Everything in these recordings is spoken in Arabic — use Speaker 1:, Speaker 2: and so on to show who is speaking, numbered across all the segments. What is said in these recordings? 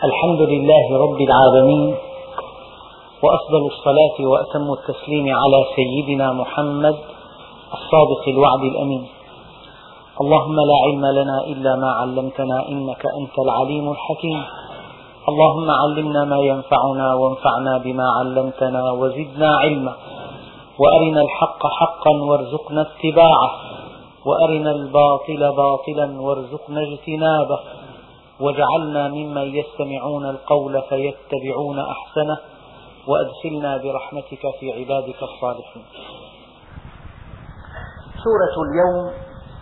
Speaker 1: الحمد لله رب العالمين، وأفضل الصلاة وأتم التسليم على سيدنا محمد الصادق الوعد الأمين. اللهم لا علم لنا إلا ما علمتنا إنك أنت العليم الحكيم. اللهم علمنا ما ينفعنا وانفعنا بما علمتنا وزدنا علما، وأرنا الحق حقا وارزقنا اتباعه، وأرنا الباطل باطلا وارزقنا اجتنابه، واجعلنا ممن يستمعون القول فيتبعون أحسنه، وأدخلنا برحمتك في عبادك الصالحين. سورة اليوم.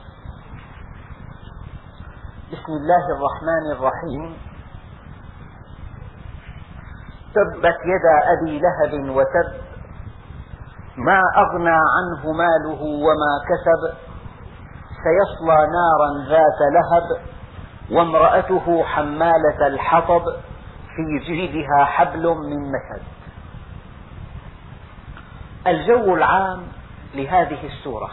Speaker 1: بسم الله الرحمن الرحيم. تبت يدا أبي لهب وتب، ما أغنى عنه ماله وما كسب، سيصلى نارا ذات لهب، وامرأته حمالة الحطب، في جيدها حبل من مسد. الجو العام لهذه السورة.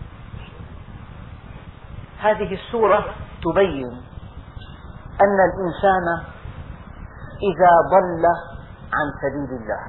Speaker 1: هذه السورة تبين أن الإنسان إذا ضل عن سبيل الله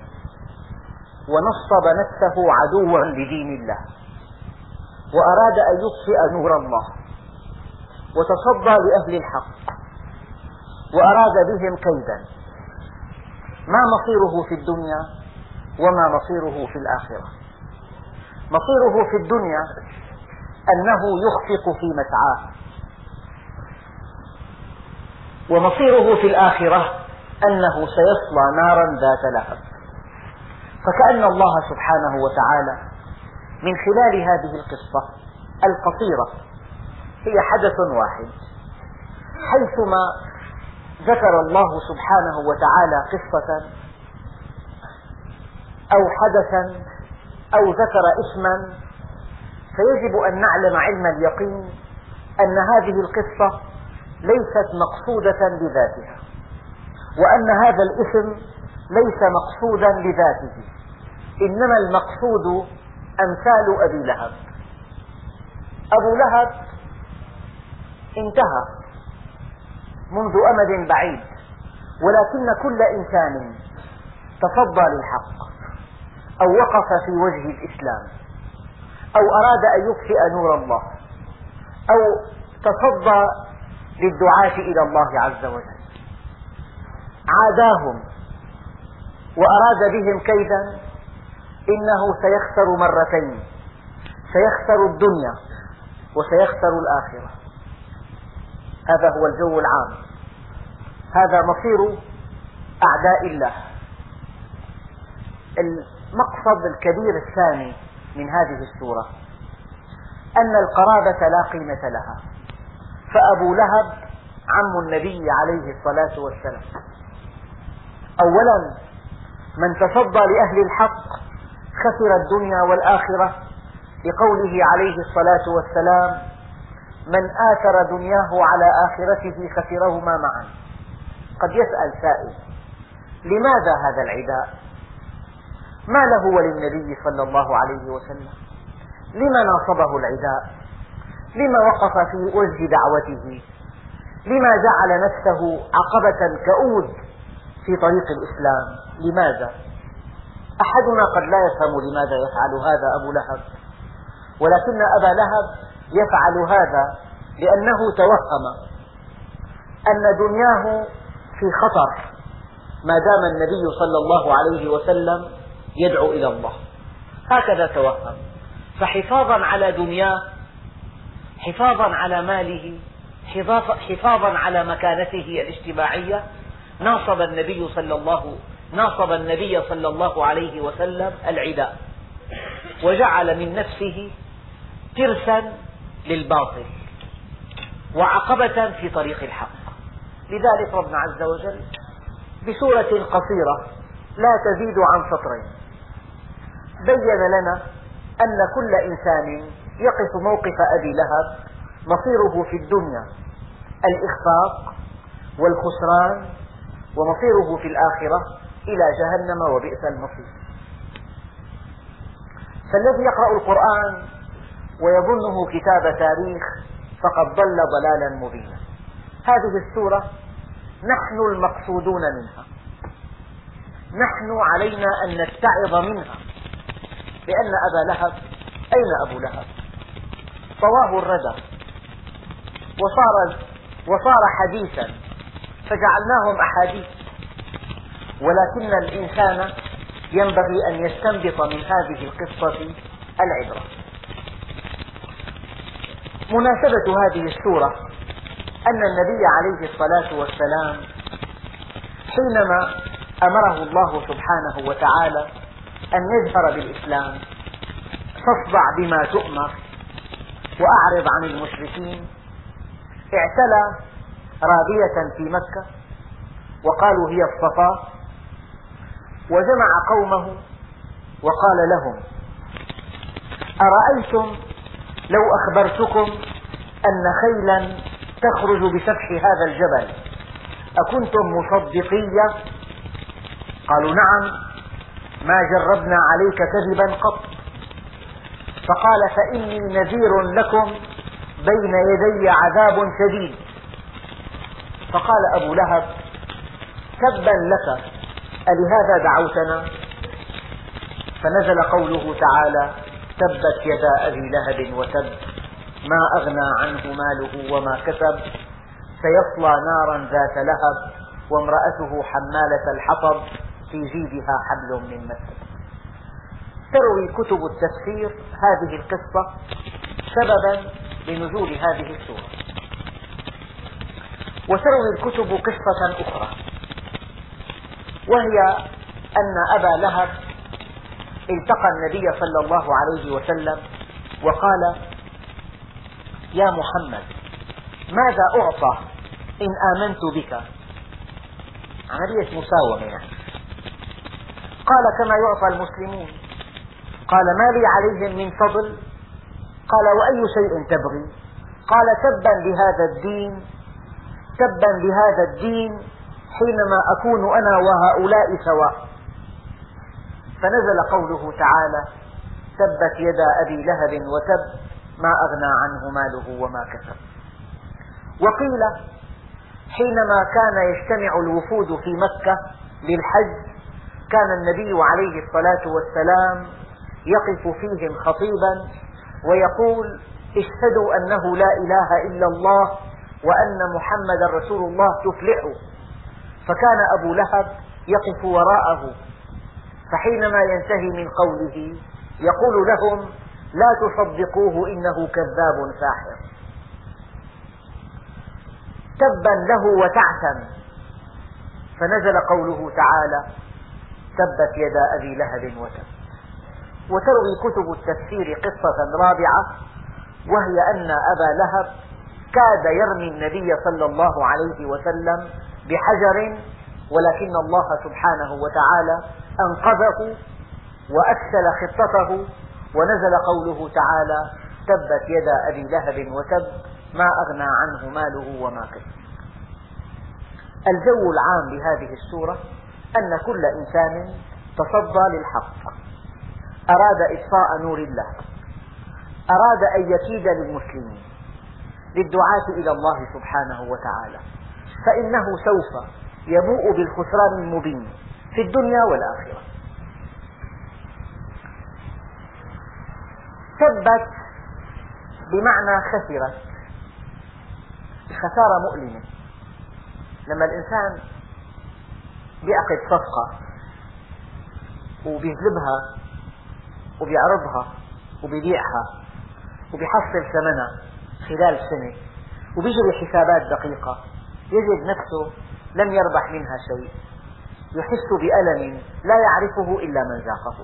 Speaker 1: ونصب نفسه عدوا لدين الله، وأراد أن يطفئ نور الله، وتصدى لأهل الحق وأراد بهم كيدا، ما مصيره في الدنيا وما مصيره في الآخرة. مصيره في الدنيا أنه يخفق في مسعاه، ومصيره في الآخرة أنه سيصلى نارا ذات لهب. فكأن الله سبحانه وتعالى من خلال هذه القصة القصيرة، هي حدث واحد، حيثما ذكر الله سبحانه وتعالى قصة أو حدثا أو ذكر اسما، فيجب أن نعلم علم اليقين أن هذه القصة ليست مقصودة لذاتها، وأن هذا الاسم ليس مقصودا لذاته، إنما المقصود أمثال أبي لهب. أبو لهب انتهى منذ أمد بعيد، ولكن كل إنسان تصدى للحق أو وقف في وجه الإسلام أو أراد أن يطفئ نور الله أو تصدى للدعاة إلى الله عز وجل، عاداهم وأراد بهم كيدا، إنه سيخسر مرتين، سيخسر الدنيا وسيخسر الآخرة. هذا هو الجو العام، هذا مصير أعداء الله. المقصد الكبير الثاني من هذه السورة أن القرابة لا قيمة لها، فأبو لهب عم النبي عليه الصلاة والسلام. أولا، من تصدى لأهل الحق خسر الدنيا والآخرة، لقوله عليه الصلاة والسلام: من آثر دنياه على آخرته خسرهما معا. قد يسأل سائل: لماذا هذا العداء؟ ما له وللنبي صلى الله عليه وسلم؟ لما ناصبه العداء؟ لما وقف في وجه دعوته؟ لما جعل نفسه عقبة كؤود في طريق الإسلام؟ لماذا؟ أحدنا قد لا يفهم لماذا يفعل هذا أبو لهب، ولكن أبا لهب يفعل هذا لأنه توهم أن دنياه في خطر ما دام النبي صلى الله عليه وسلم يدعو إلى الله. هكذا توهم، فحفاظا على دنياه، حفاظا على ماله، حفاظا على مكانته الاجتماعية، ناصب النبي صلى الله عليه وسلم العداء، وجعل من نفسه ترسا للباطل وعقبة في طريق الحق. لذلك ربنا عز وجل بسورة قصيرة لا تزيد عن سطرين بين لنا أن كل إنسان يقف موقف أبي لهب مصيره في الدنيا الإخفاق والخسران، ومصيره في الآخرة إلى جهنم وبئس المصير. فالذي يقرأ القرآن ويظنه كتاب تاريخ فقد ضل ضلالا مبينا. هذه السورة نحن المقصودون منها، نحن علينا أن نتعظ منها، لأن أبا لهب، أين أبو لهب؟ طواه الردى وصار حديثا فجعلناهم أحاديث، ولكن الإنسان ينبغي أن يستنبط من هذه القصة العبرة. مناسبة هذه السورة أن النبي عليه الصلاة والسلام حينما أمره الله سبحانه وتعالى أن يجهر بالإسلام فاصدع بما تؤمر وأعرض عن المشركين، اعتلى رابية في مكة وقالوا هي الصفا، وجمع قومه وقال لهم: أرأيتم لو أخبرتكم أن خيلا تخرج بسفح هذا الجبل أكنتم مصدقية؟ قالوا: نعم، ما جربنا عليك كذبا قط. فقال: فإني نذير لكم بين يدي عذاب شديد. فقال أبو لهب: تبا لك، ألهذا دعوتنا؟ فنزل قوله تعالى: تبت يدا أبي لهب وتب، ما أغنى عنه ماله وما كسب، سيصلى نارا ذات لهب وامرأته حمالة الحطب في جيدها حبل من مسد. تروي كتب التفسير هذه القصة سببا لنزول هذه السورة، وتروي الكتب قصة أخرى، وهي أن أبا لهب التقى النبي صلى الله عليه وسلم وقال: يا محمد، ماذا أعطى إن آمنت بك؟ عملية مساومة يعني. قال: كما يعطى المسلمون. قال: ما لي عليهم من فضل؟ قال: وأي شيء تبغي؟ قال: تبا لهذا الدين، تبا لهذا الدين حينما أكون أنا وهؤلاء سواء. فنزل قوله تعالى: تبت يدا أبي لهب وتب، ما أغنى عنه ماله وما كسب. وقيل حينما كان يجتمع الوفود في مكة للحج كان النبي عليه الصلاة والسلام يقف فيهم خطيبا ويقول: اشهدوا أنه لا إله إلا الله وأن محمدا رسول الله تفلحوا. فكان أبو لهب يقف وراءه، فحينما ينتهي من قوله يقول لهم: لا تصدقوه إنه كذاب ساحر. تبا له وتعسا. فنزل قوله تعالى: تبت يدا أبي لهب وتب. وتروي كتب التفسير قصة رابعة، وهي أن أبا لهب كاد يرمي النبي صلى الله عليه وسلم بحجر، ولكن الله سبحانه وتعالى أنقذه وأكسل خطته، ونزل قوله تعالى: تبت يدا أبي لهب وتب، ما أغنى عنه ماله وما كسب. الجو العام لهذه السورة أن كل إنسان تصدى للحق، أراد إطفاء نور الله، أراد أن يكيد للمسلمين، للدعاة إلى الله سبحانه وتعالى، فإنه سوف يبوء بالخسران المبين في الدنيا والآخرة. تبت بمعنى خسرت، خسارة مؤلمة. لما الإنسان بيعقد صفقة وبيجلبها وبيعرضها وبيبيعها وبيحصل ثمنها خلال سنة وبيجري حسابات دقيقة، يجد نفسه لم يربح منها شيء، يحس بألم لا يعرفه إلا من ذاقه.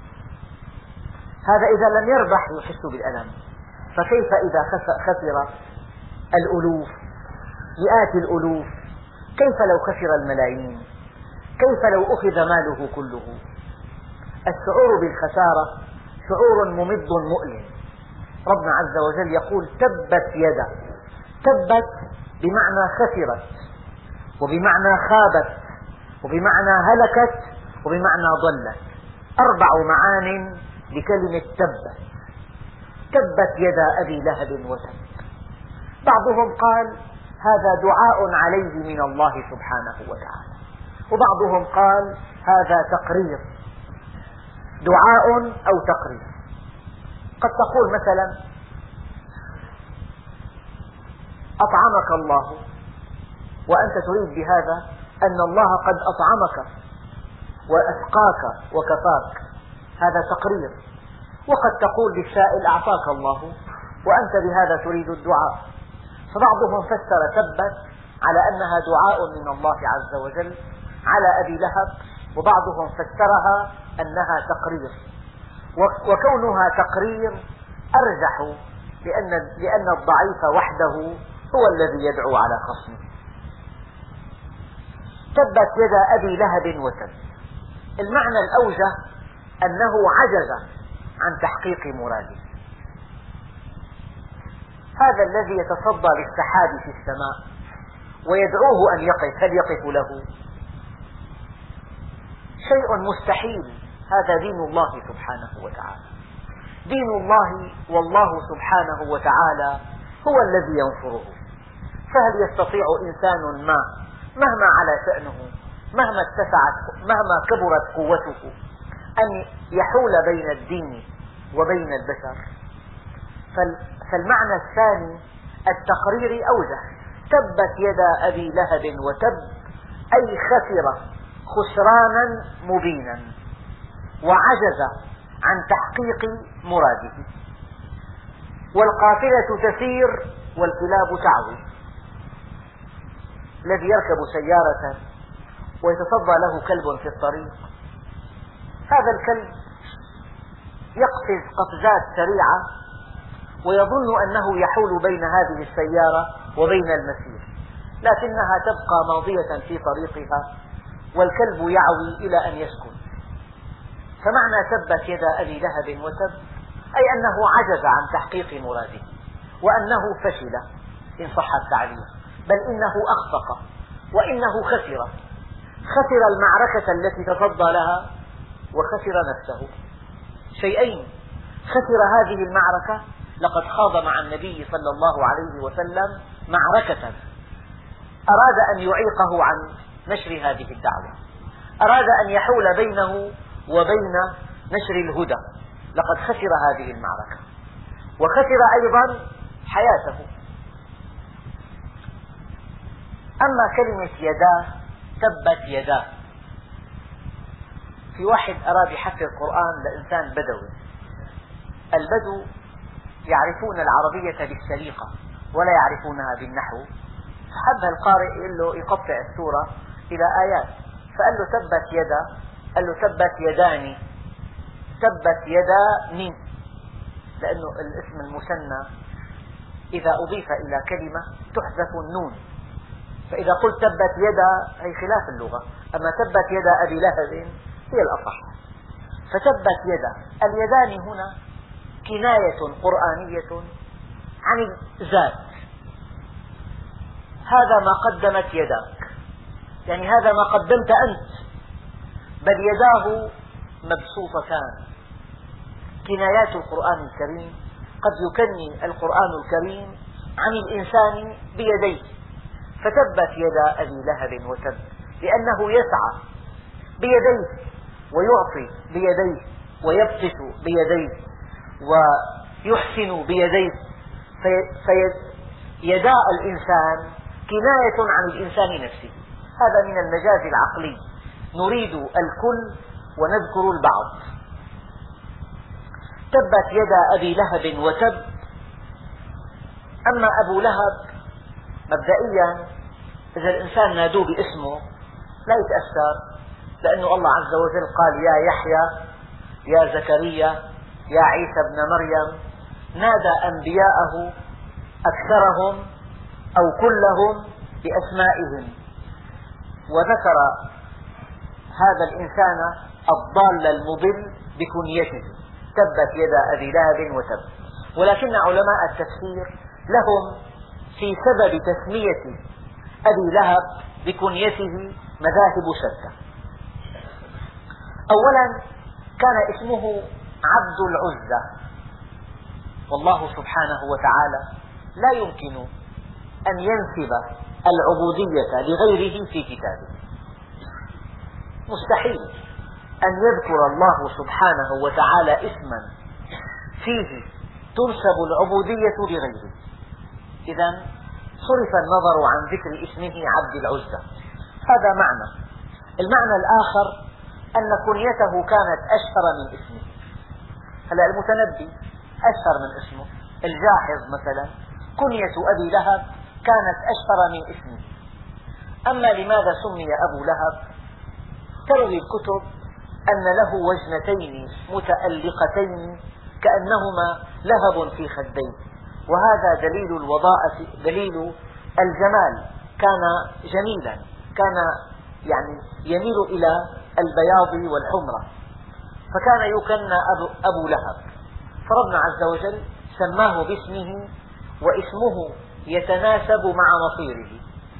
Speaker 1: هذا إذا لم يربح يحس بالألم، فكيف إذا خسر الألوف، مئات الألوف؟ كيف لو خسر الملايين؟ كيف لو أخذ ماله كله؟ الشعور بالخسارة شعور ممض مؤلم. ربنا عز وجل يقول: تبت يدا. تبت بمعنى خسرت، وبمعنى خابت، وبمعنى هلكت، وبمعنى ضلت. 4 معان لكلمة تبت. تبت يدا أبي لهب وتب. بعضهم قال: هذا دعاء عليه من الله سبحانه وتعالى. وبعضهم قال هذا تقرير، دعاء أو تقرير. قد تقول مثلا أطعمك الله، وأنت تريد بهذا أن الله قد أطعمك وأسقاك وكفاك، هذا تقرير. وقد تقول للسائل أعطاك الله وأنت بهذا تريد الدعاء. فبعضهم فسر تبت على أنها دعاء من الله عز وجل على أبي لهب، وبعضهم فسرها أنها تقرير، وكونها تقرير أرجح لأن الضعيف وحده هو الذي يدعو على خصمه. تبت يدا أبي لهب وتب، المعنى الأوجه أنه عجز عن تحقيق مراده. هذا الذي يتصدى للسحاب في السماء ويدعوه أن يقف، هل يقف له؟ شيء مستحيل. هذا دين الله سبحانه وتعالى، دين الله، والله سبحانه وتعالى هو الذي ينصره. فهل يستطيع إنسان ما مهما على شأنه، مهما اتسعت، مهما كبرت قوته، أن يحول بين الدين وبين البشر؟ فالمعنى الثاني التقرير أوجه. تبت يدا أبي لهب وتب، أي خسر خسرانا مبينا وعجز عن تحقيق مراده. والقافلة تسير والكلاب تعوي. الذي يركب سيارة ويتصدى له كلب في الطريق، هذا الكلب يقفز قفزات سريعة ويظن أنه يحول بين هذه السيارة وبين المسير، لكنها تبقى ماضية في طريقها والكلب يعوي إلى أن يسكن. فمعنى تبت يدا أبي لهب وتب أي أنه عجز عن تحقيق مراده، وأنه فشل إن صح التعبير، بل إنه أخفق وإنه خسر المعركة التي تصدى لها وخسر نفسه. شيئين: خسر هذه المعركة، لقد خاض مع النبي صلى الله عليه وسلم معركة أراد أن يعيقه عن نشر هذه الدعوة، أراد أن يحول بينه وبين نشر الهدى، لقد خسر هذه المعركة. وخسر أيضا حياته. أما كلمة يداه، تبت يداه، في واحد أراد يحفظ القرآن لإنسان بدوي. البدو يعرفون العربية بالسليقة ولا يعرفونها بالنحو، فحب القارئ يقول له يقطع السورة إلى آيات، فقال له تبت يدا، قال له تبت يداني، تبت يداني، لأنه الاسم المثنى إذا أضيف إلى كلمة تحذف النون، فإذا قلت تبت يدا هي خلاف اللغة، أما تبت يدا أبي لهب هي الأصح. فتبت يدا، اليدان هنا كناية قرآنية عن الذات، هذا ما قدمت يداك، يعني هذا ما قدمت أنت، بل يداه مبسوطتان. كنايات القرآن الكريم قد يكني القرآن الكريم عن الإنسان بيديه. فتبت يدا أبي لهب وتب، لأنه يسعى بيديه ويعطي بيديه ويبطش بيديه ويحسن بيديه. فيدا الإنسان كناية عن الإنسان نفسه، هذا من المجاز العقلي، نريد الكل ونذكر البعض. تبت يدا أبي لهب وتب. أما أبو لهب مبدئيا إذا الإنسان نادوه باسمه لا يتأثر، لأن الله عز وجل قال يا يحيى، يا زكريا، يا عيسى ابن مريم، نادى أنبياءه أكثرهم أو كلهم بأسمائهم، وذكر هذا الإنسان الضال المضل بكنيته، تبت يدا أبي لهب وتب. ولكن علماء التفسير لهم في سبب تسمية أبي لهب بكنيته مذاهب شتى. أولا كان اسمه عبد العزى، والله سبحانه وتعالى لا يمكن أن ينسب العبودية لغيره في كتابه. مستحيل أن يذكر الله سبحانه وتعالى اسما فيه تنسب العبودية لغيره. إذا صرف النظر عن ذكر اسمه عبد العزى. هذا معنى. المعنى الآخر أن كنيته كانت أشهر من اسمه. هلا المتنبي أشهر من اسمه. الجاحظ مثلا كنية أبي لهب كانت أشهر من اسمه. أما لماذا سمي أبو لهب؟ تروي الكتب أن له وجنتين متألقتين كأنهما لهب في خديه، وهذا دليل الوضاءة، دليل الجمال. كان جميلا، كان يميل إلى البياض والحمرة، فكان يكنى أبو لهب. فربنا عز وجل سماه باسمه، واسمه يتناسب مع مصيره.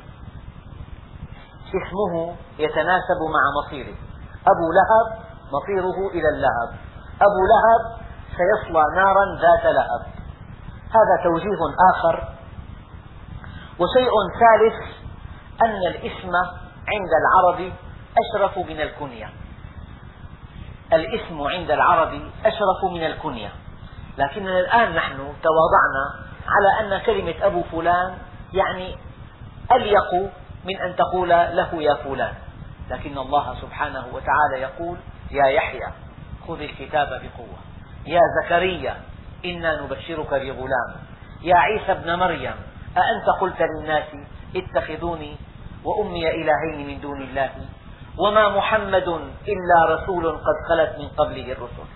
Speaker 1: اسمه يتناسب مع مصيره. أبو لهب مصيره إلى اللهب، أبو لهب سيصلى نارا ذات لهب. هذا توجيه آخر. وشيء ثالث أن الاسم عند العرب أشرف من الكنية. الاسم عند العرب أشرف من الكنية، لكننا الآن نحن تواضعنا على أن كلمة أبو فلان أليق من أن تقول له يا فلان. لكن الله سبحانه وتعالى يقول يا يحيى خذ الكتاب بقوة، يا زكريا إنا نبشرك بغلام، يا عيسى ابن مريم أأنت قلت للناس اتخذوني وأمي إلهين من دون الله وما محمد إلا رسول قد خلت من قبله الرسل،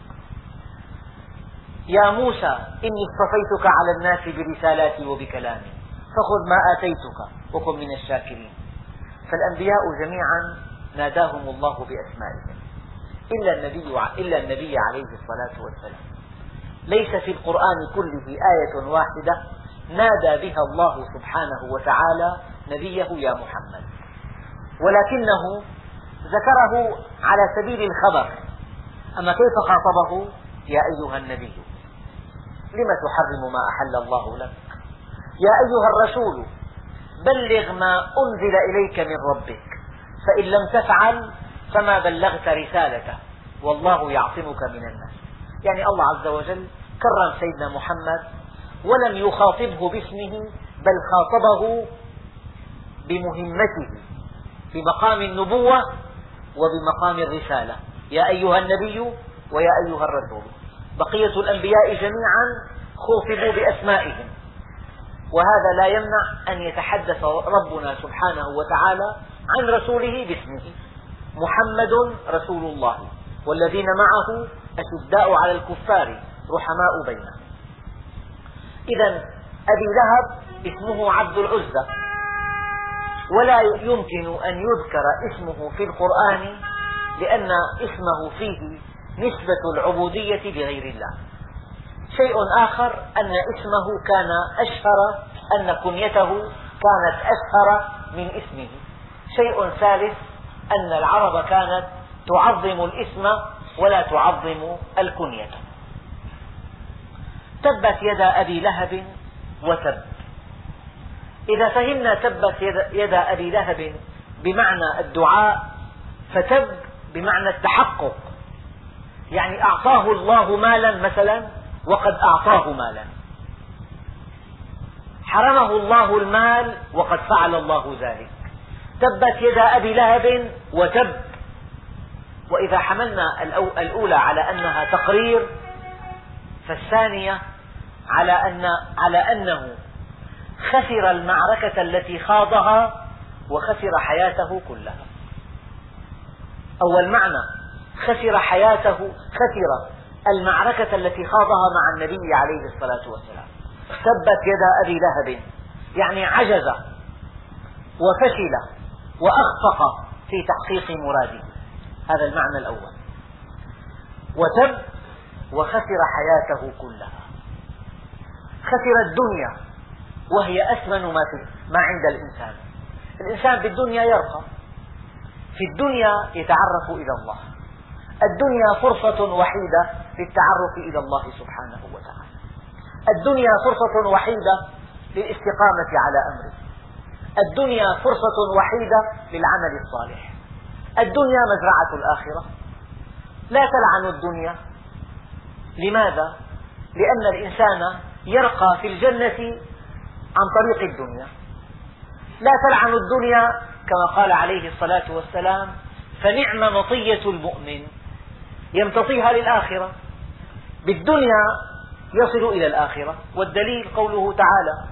Speaker 1: يا موسى إني اصطفيتك على الناس برسالاتي وبكلامي فخذ ما آتيتك وكن من الشاكرين. فالأنبياء جميعا ناداهم الله بأسمائهم إلا النبي عليه الصلاة والسلام. ليس في القرآن كله آية واحدة نادى بها الله سبحانه وتعالى نبيه يا محمد، ولكنه ذكره على سبيل الخبر. أما كيف خاطبه؟ يا أيها النبي لم تحرم ما أحل الله لك، يا أيها الرسول بلغ ما أنزل إليك من ربك فإن لم تفعل فما بلغت رسالته والله يعصمك من الناس. الله عز وجل كرم سيدنا محمد ولم يخاطبه باسمه، بل خاطبه بمهمته بمقام النبوة وبمقام الرسالة، يا أيها النبي ويا أيها الرسول. بقية الأنبياء جميعا خوطبوا بأسمائهم، وهذا لا يمنع أن يتحدث ربنا سبحانه وتعالى عن رسوله باسمه. محمد رسول الله والذين معه أشداء على الكفار رحماء بينهم. إذا أبي لهب اسمه عبد العزى، ولا يمكن أن يذكر اسمه في القرآن لأن اسمه فيه نسبة العبودية لغير الله. شيء آخر أن اسمه كان أشهر، أن كنيته كانت أشهر من اسمه. شيء ثالث أن العرب كانت تعظم الاسم ولا تعظم الكنية. تبت يدا أبي لهب وتب. إذا فهمنا تبت يدا أبي لهب بمعنى الدعاء، فتب بمعنى التحقق، أعطاه الله مالا مثلا وقد أعطاه مالا، حرمه الله المال وقد فعل الله ذلك. تبت يدا أبي لهب وتب. وإذا حملنا الأولى على أنها تقرير، فالثانية على أنه خسر المعركة التي خاضها وخسر حياته كلها. أول معنى خسر حياته، خسر المعركة التي خاضها مع النبي عليه الصلاة والسلام. تبت يدا أبي لهب عجز وفشل وأخفق في تحقيق مراده. هذا المعنى الأول. وتب وخسر حياته كلها. خسر الدنيا وهي أثمن ما عند الإنسان. الإنسان بالدنيا يرقى، في الدنيا يتعرف إلى الله. الدنيا فرصة وحيدة في التعرف إلى الله سبحانه وتعالى. الدنيا فرصة وحيدة للاستقامة على أمره. الدنيا فرصة وحيدة للعمل الصالح. الدنيا مزرعة الآخرة. لا تلعنوا الدنيا. لماذا؟ لأن الإنسان يرقى في الجنة عن طريق الدنيا. لا تلعنوا الدنيا كما قال عليه الصلاة والسلام: فنعم مطية المؤمن، يمتطيها للآخرة. بالدنيا يصل إلى الآخرة. والدليل قوله تعالى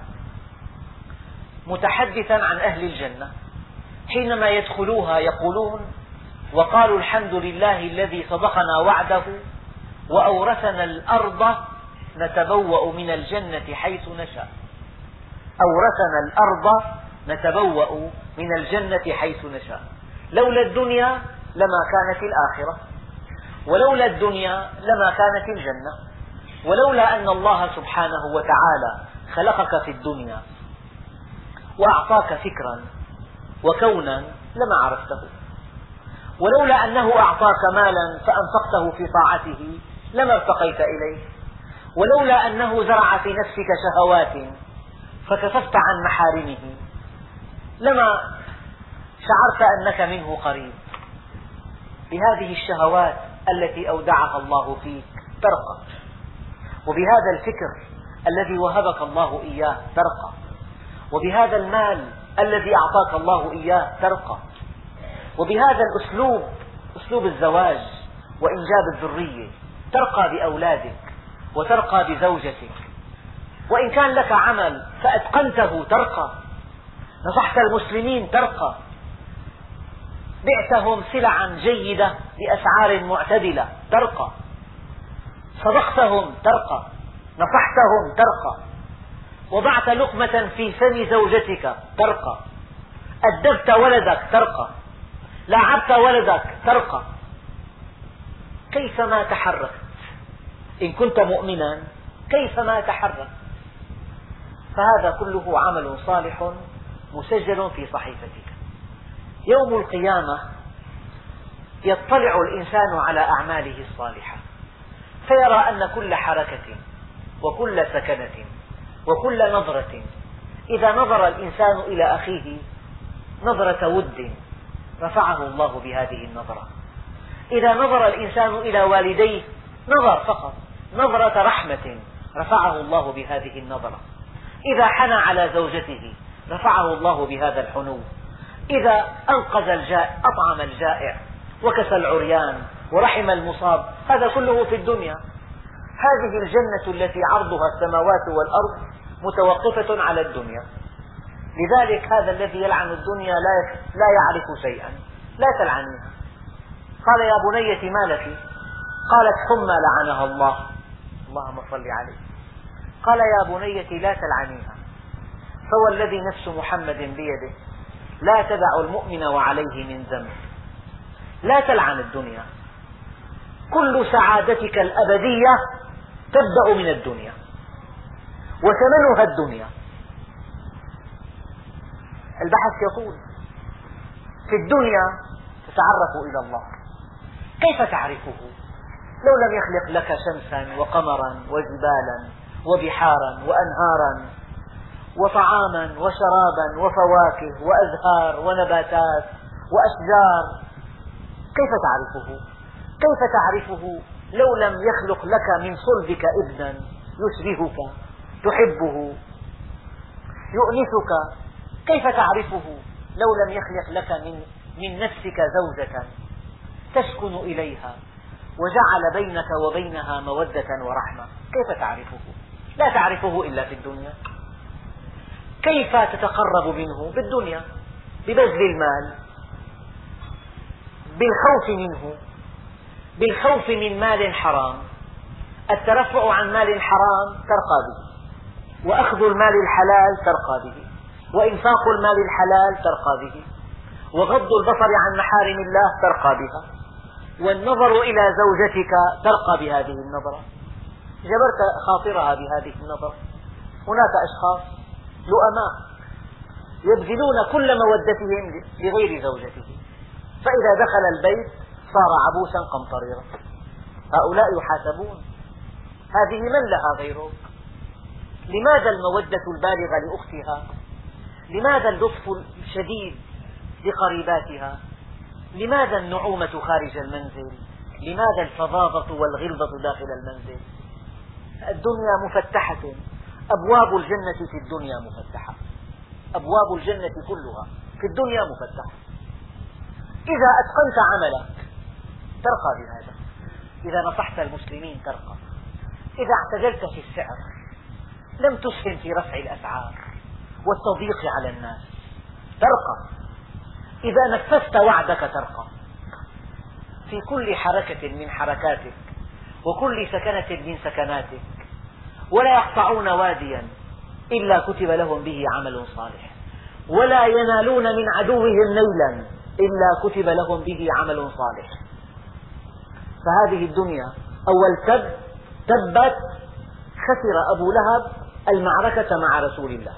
Speaker 1: متحدثا عن أهل الجنة حينما يدخلوها يقولون: وقالوا الحمد لله الذي صدقنا وعده وأورثنا الأرض نتبوأ من الجنة حيث نشاء. أورثنا الأرض نتبوأ من الجنة حيث نشاء. لولا الدنيا لما كانت الآخرة، ولولا الدنيا لما كانت الجنة، ولولا أن الله سبحانه وتعالى خلقك في الدنيا وأعطاك فكرا وكونا لما عرفته، ولولا أنه أعطاك مالا فأنفقته في طاعته لما ارتقيت إليه، ولولا أنه زرع في نفسك شهوات فكففت عن محارمه لما شعرت أنك منه قريب. بهذه الشهوات التي أودعها الله فيك ترقى، وبهذا الفكر الذي وهبك الله إياه ترقى، وبهذا المال الذي أعطاك الله إياه ترقى، وبهذا الأسلوب، أسلوب الزواج وإنجاب الذرية، ترقى بأولادك وترقى بزوجتك. وإن كان لك عمل فأتقنته ترقى، نصحت المسلمين ترقى، بعتهم سلعا جيدة بأسعار معتدلة ترقى، صدقتهم ترقى، نصحتهم ترقى، وضعت لقمة في فم زوجتك ترقى، أدبت ولدك ترقى، لاعبت ولدك ترقى. كيفما تحركت إن كنت مؤمنا كيفما تحركت، فهذا كله عمل صالح مسجل في صحيفتك. يوم القيامة يطلع الإنسان على أعماله الصالحة فيرى أن كل حركة وكل سكنة وكل نظرة، إذا نظر الإنسان إلى أخيه نظرة ود رفعه الله بهذه النظرة، إذا نظر الإنسان إلى والديه نظر فقط نظرة رحمة رفعه الله بهذه النظرة، إذا حنى على زوجته رفعه الله بهذا الحنو، إذا أنقذ الجائع أطعم الجائع وكسى العريان ورحم المصاب، هذا كله في الدنيا. هذه الجنة التي عرضها السماوات والأرض متوقفة على الدنيا. لذلك هذا الذي يلعن الدنيا لا يعرف شيئا. لا تلعنيها. قال: يا بنيتي ما لك؟ قالت: حمى لعنها الله. اللهم صل عليه. قال: يا بنيتي لا تلعنيها، فوالذي نفس محمد بيده لا تدع المؤمن وعليه من ذنب. لا تلعن الدنيا، كل سعادتك الأبدية تبدأ من الدنيا وثمنها الدنيا. البحث يطول. في الدنيا تتعرف إلى الله. كيف تعرفه؟ لو لم يخلق لك شمسا وقمرا وجبالا وبحارا وأنهارا وطعاما وشرابا وفواكه وأزهار ونباتات وأشجار، كيف تعرفه؟ كيف تعرفه لو لم يخلق لك من صلبك ابنا يشبهك تحبه يؤنسك؟ كيف تعرفه لو لم يخلق لك من نفسك زوجة تسكن إليها وجعل بينك وبينها مودة ورحمة؟ كيف تعرفه؟ لا تعرفه إلا في الدنيا. كيف تتقرب منه؟ بالدنيا، ببذل المال، بالخوف منه، بالخوف من مال حرام. الترفع عن مال حرام ترقى به، وأخذ المال الحلال ترقى به، وإنفاق المال الحلال ترقى به، وغض البصر عن محارم الله ترقى بها، والنظر إلى زوجتك ترقى بهذه النظرة. جبرت خاطرها بهذه النظرة. هناك أشخاص لؤماء يبذلون كل مودتهم لغير زوجته، فإذا دخل البيت صار عبوسا قمطريرا. هؤلاء يحاسبون. هذه من لها غيرك؟ لماذا المودة البالغة لأختها؟ لماذا اللطف الشديد لقريباتها؟ لماذا النعومة خارج المنزل؟ لماذا الفظاظة والغلظة داخل المنزل؟ الدنيا مفتحة، أبواب الجنة في الدنيا مفتحة، أبواب الجنة كلها في الدنيا مفتحة. إذا أتقنت عملك ترقى بهذا، إذا نصحت المسلمين ترقى، إذا اعتدلت في السعر لم تسهم في رفع الأسعار والتضييق على الناس ترقى، إذا نفذت وعدك ترقى في كل حركة من حركاتك وكل سكنة من سكناتك. ولا يقطعون واديا إلا كتب لهم به عمل صالح، ولا ينالون من عدوهم نيلا إلا كتب لهم به عمل صالح. فهذه الدنيا أول تبت خسر أبو لهب المعركة مع رسول الله.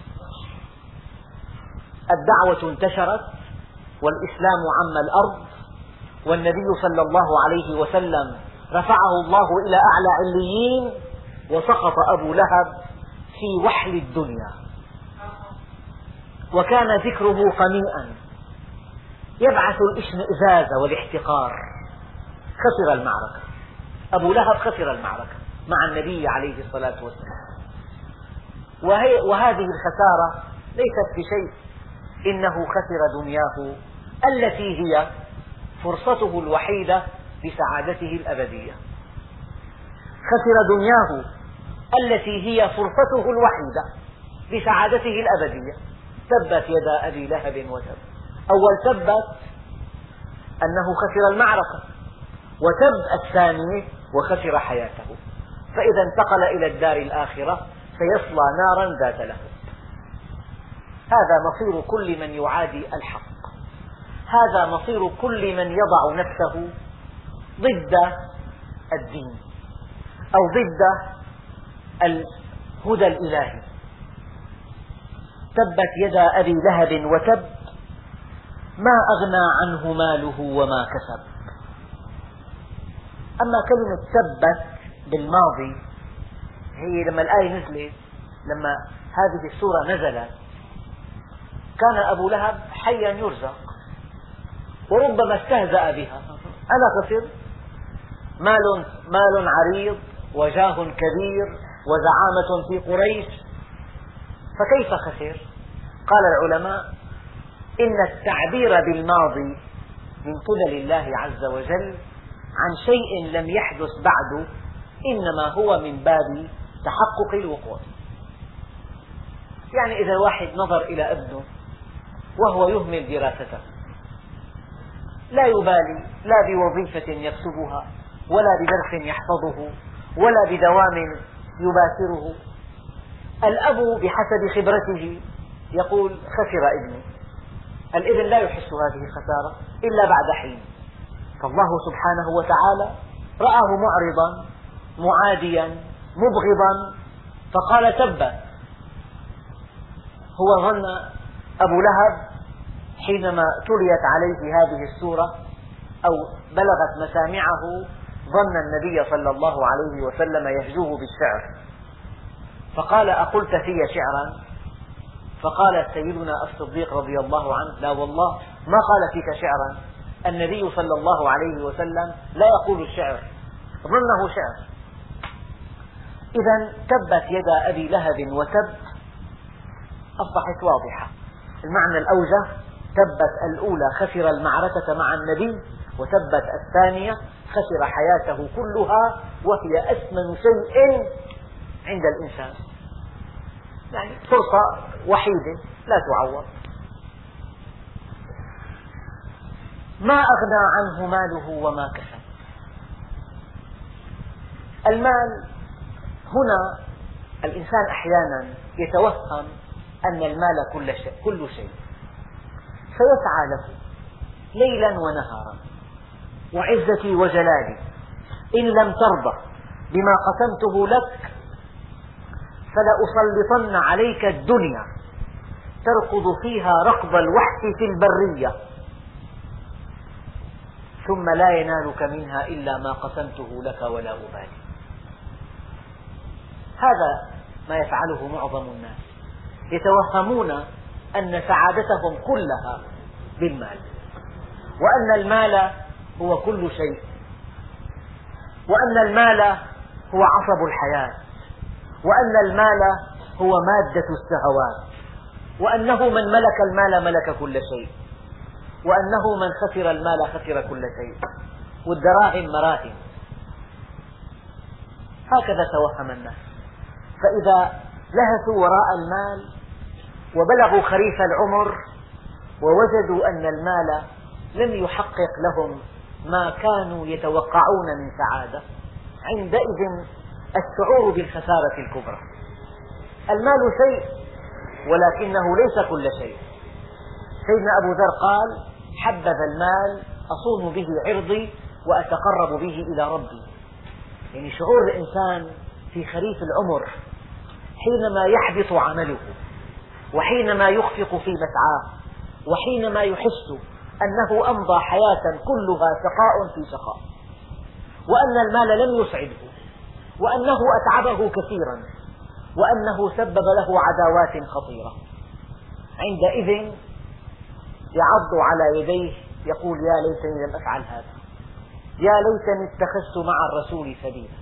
Speaker 1: الدعوة انتشرت والإسلام عم الأرض، والنبي صلى الله عليه وسلم رفعه الله إلى أعلى عليين، وسقط أبو لهب في وحل الدنيا، وكان ذكره قميئا يبعث الاشمئزاز والاحتقار. خسر المعركة، أبو لهب خسر المعركة مع النبي عليه الصلاة والسلام. وهذه الخسارة ليست بشيء، إنه خسر دنياه التي هي فرصته الوحيدة لسعادته الأبدية، خسر دنياه التي هي فرصته الوحيدة لسعادته الأبدية. تبت يدا أبي لهب وتب. أول تبت أنه خسر المعركة، وتب الثانية وخسر حياته، فإذا انتقل إلى الدار الآخرة سيصلى نارا ذات لهب. هذا مصير كل من يعادي الحق، هذا مصير كل من يضع نفسه ضد الدين أو ضد الهدى الإلهي. تبت يدا أبي لهب وتب ما أغنى عنه ماله وما كسب. أما كلمة تبت بالماضي هي لما الآية نزلت، لما هذه السورة نزلت كان أبو لهب حيا يرزق، وربما استهزأ بها. أنا خسر مال عريض وجاه كبير وزعامة في قريش، فكيف خسر؟ قال العلماء إن التعبير بالماضي من قبل الله عز وجل عن شيء لم يحدث بعد إنما هو من باب تحقق الوقوع. يعني إذا واحد نظر إلى ابنه وهو يهمل دراسته، لا يبالي لا بوظيفة يكسبها ولا بدرس يحفظه ولا بدوام يباشره، الأب بحسب خبرته يقول خسر ابني. الابن لا يحس هذه الخسارة إلا بعد حين، فالله سبحانه وتعالى رآه معرضا معاديا مبغضا فقال تبت. هو ظن أبو لهب حينما تليت عليه هذه السورة أو بلغت مسامعه ظن النبي صلى الله عليه وسلم يهجوه بالشعر، فقال أقلت في شعرا؟ فقال سيدنا الصديق رضي الله عنه لا والله ما قال فيك شعرا، النبي صلى الله عليه وسلم لا يقول الشعر، ظنه شعر. إذا تبت يدا أبي لهب وتب أصبحت واضحة. المعنى الأوجه تبت الأولى خسر المعركة مع النبي، وتبت الثانية خسر حياته كلها، وهي أثمن شيء عند الإنسان، يعني فرصة وحيدة لا تعوض. ما أغنى عنه ماله وما كسب. المال هنا الإنسان أحيانا يتوهم أن المال كل شيء، فيسعى له ليلا ونهارا، وعزتي وجلالي إن لم ترضى بما قسمته لك فلأسلطن عليك الدنيا تركض فيها ركض الوحش في البرية ثم لا ينالك منها إلا ما قسمته لك ولا أبالي. هذا ما يفعله معظم الناس، يتوهمون أن سعادتهم كلها بالمال، وأن المال هو كل شيء، وأن المال هو عصب الحياة، وأن المال هو مادة الشهوات، وأنه من ملك المال ملك كل شيء، وأنه من خسر المال خسر كل شيء، والدراهم مراهم. هكذا توهم الناس. فإذا لهثوا وراء المال وبلغوا خريف العمر ووجدوا أن المال لم يحقق لهم ما كانوا يتوقعون من سعادة، عندئذ الشعور بالخسارة الكبرى. المال شيء ولكنه ليس كل شيء. سيدنا أبو ذر قال: حبذا المال أصون به عرضي وأتقرب به إلى ربي. يعني شعور الإنسان في خريف العمر حينما يحبط عمله، وحينما يخفق في مسعاه، وحينما يحس أنه أمضى حياة كلها شقاء في شقاء، وأن المال لم يسعده، وأنه أتعبه كثيرا، وأنه سبب له عداوات خطيرة، عندئذ يعض على يديه يقول: يا ليتني لم أفعل هذا، يا ليتني اتخذت مع الرسول سبيلا.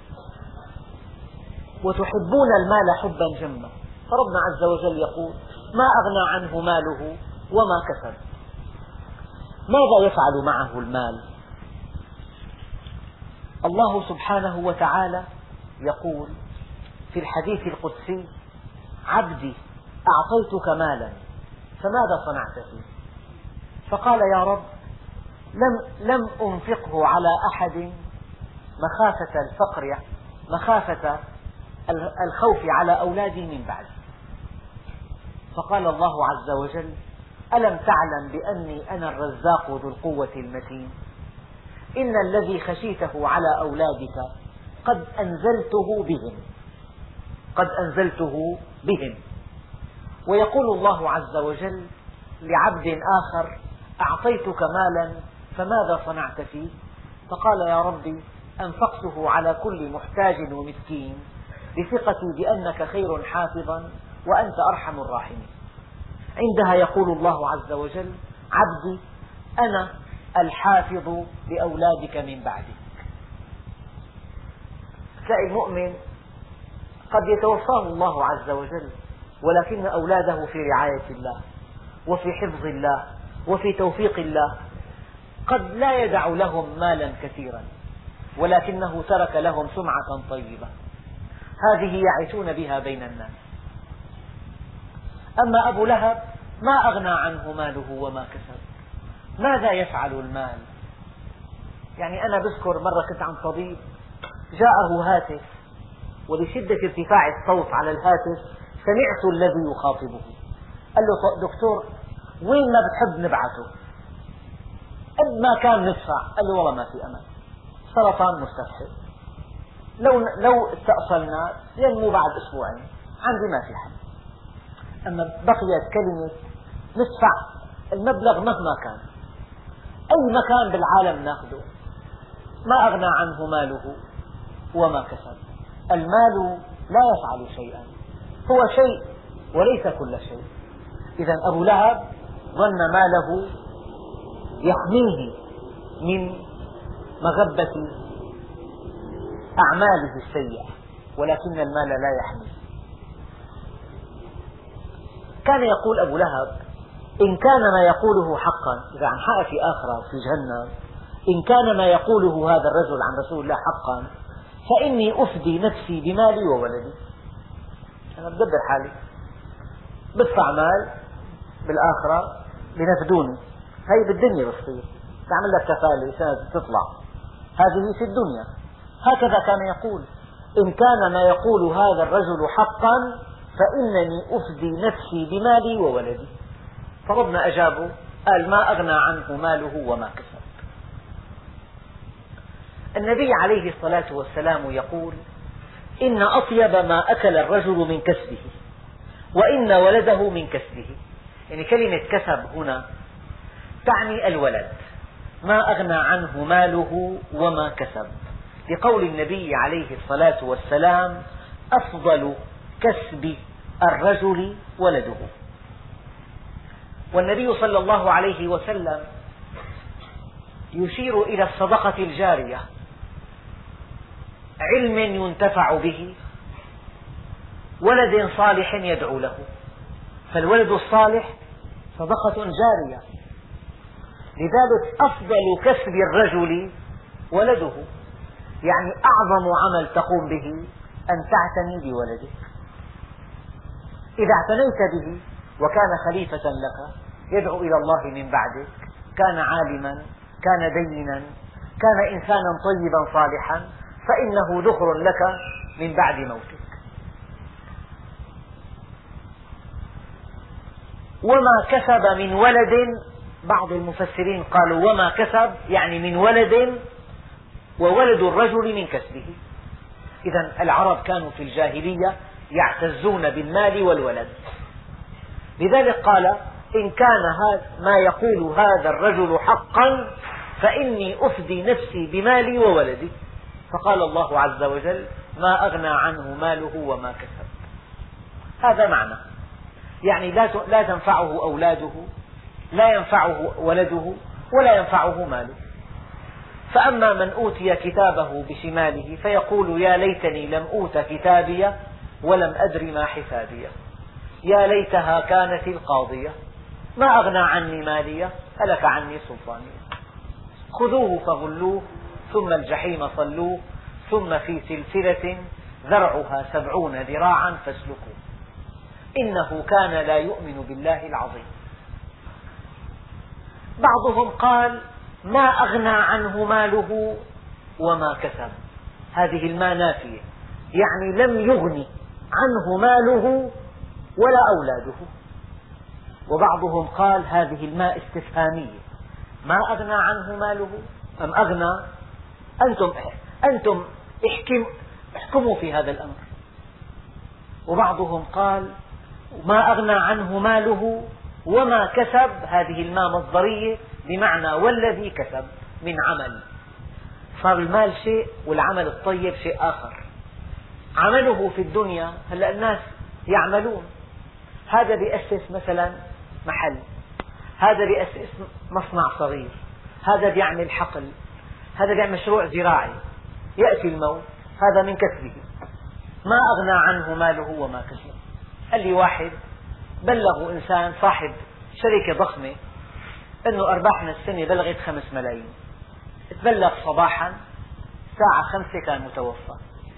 Speaker 1: وتحبون المال حبا جما، فربنا عز وجل يقول: ما أغنى عنه ماله وما كسب. ماذا يفعل معه المال؟ الله سبحانه وتعالى يقول في الحديث القدسي: عبدي أعطيتك مالا فماذا صنعت فيه؟ فقال: يا رب، لم أنفقه على أحد مخافة الفقر، مخافة الخوف على أولادي من بعدي. فقال الله عز وجل: ألم تعلم بأني أنا الرزاق ذو القوة المتين؟ إن الذي خشيته على أولادك قد أنزلته بهم. ويقول الله عز وجل لعبد آخر: أعطيتك مالا فماذا صنعت فيه؟ فقال: يا ربي، أنفقته على كل محتاج ومسكين بثقتي بأنك خير حافظا وأنت أرحم الراحمين. عندها يقول الله عز وجل: عبدي أنا الحافظ لأولادك من بعدك. تلاقي المؤمن قد يتوفاه الله عز وجل، ولكن أولاده في رعاية الله وفي حفظ الله وفي توفيق الله. قد لا يدع لهم مالا كثيرا، ولكنه ترك لهم سمعة طيبة، هذه يعيشون بها بين الناس. أما أبو لهب ما أغنى عنه ماله وما كسب. ماذا يفعل المال؟ يعني أنا بذكر مرة كنت عند طبيب جاءه هاتف، ولشدة ارتفاع الصوت على الهاتف سمعت الذي يخاطبه. قال له: دكتور، وين ما بتحب نبعثه؟ قد ما كان ندفع. قال له: والله ما في أمل، سرطان مستفحل، لو استأصلنا ينمو بعد أسبوعين، عندي ما في حل. أما بقيت كلمة ندفع المبلغ مهما كان، أي مكان بالعالم نأخذه. ما أغنى عنه ماله وما كسب. المال لا يفعل شيئا، هو شيء وليس كل شيء. إذا أبو لهب ظن ماله يحميه من مغبة أعماله السيئة، ولكن المال لا يحميه. كان يقول أبو لهب: إن كان ما يقوله حقا، إذا عن حق في آخرة في جهنم، إن كان ما يقوله هذا الرجل عن رسول الله حقا، فإني أفدي نفسي بمالي وولدي. أنا بدبر حالي، بدفع مال بالآخرة لنفدوني. هي بالدنيا بتصير، تعمل لك كفالة سنة تطلع، هذه في الدنيا. هكذا كان يقول: إن كان ما يقول هذا الرجل حقا فإنني أفدي نفسي بمالي وولدي. فربنا أجابه قال: ما أغنى عنه ماله وما كسب. النبي عليه الصلاة والسلام يقول: إن أطيب ما أكل الرجل من كسبه، وإن ولده من كسبه. يعني كلمة كسب هنا تعني الولد. ما أغنى عنه ماله وما كسب، لقول النبي عليه الصلاة والسلام: أفضل كسب الرجل ولده. والنبي صلى الله عليه وسلم يشير إلى الصدقة الجارية، علم ينتفع به، ولد صالح يدعو له. فالولد الصالح صدقة جارية، لذلك أفضل كسب الرجل ولده، يعني أعظم عمل تقوم به أن تعتني بولدك. إذا اعتنيت به وكان خليفة لك يدعو إلى الله من بعدك، كان عالما، كان دينا، كان إنسانا طيبا صالحا، فإنه ذخر لك من بعد موتك. وما كسب من ولد، بعض المفسرين قالوا وما كسب يعني من ولد، وولد الرجل من كسبه. إذن العرب كانوا في الجاهلية يعتزون بالمال والولد، لذلك قال إن كان ما يقول هذا الرجل حقا فإني أفدي نفسي بمالي وولدي. فقال الله عز وجل ما أغنى عنه ماله وما كسب. هذا معنى، يعني لا تنفعه أولاده، لا ينفعه ولده، ولا ينفعه ماله. فأما من أوتي كتابه بشماله فيقول يا ليتني لم أوت كتابي ولم أدر ما حسابيه، يا ليتها كانت القاضية ما أغنى عني مالية هلك عني سلطانية، خذوه فغلوه ثم الجحيم صلوه ثم في سلسلة ذرعها 70 ذراعا فاسلكوه إنه كان لا يؤمن بالله العظيم. بعضهم قال ما أغنى عنه ماله وما كسب، هذه الماء نافية، يعني لم يغني عنه ماله ولا أولاده. وبعضهم قال هذه الماء استفهامية، ما أغنى عنه ماله أم أغنى؟ أنتم احكموا في هذا الأمر. وبعضهم قال ما أغنى عنه ماله وما كسب، هذه الماء مصدرية بمعنى والذي كسب من عمل. صار المال شيء والعمل الطيب شيء آخر. عمله في الدنيا، هلأ الناس يعملون، هذا بيأسس مثلا محل، هذا بيأسس مصنع صغير، هذا بيعمل حقل، هذا بيعمل مشروع زراعي، يأتي الموت هذا من كسبه. ما أغنى عنه ماله وما كسب. قال لي واحد بلغوا إنسان صاحب شركة ضخمة أنه أرباحنا السنة بلغت 5 ملايين، تبلغ صباحا الساعة 5 كان متوفى.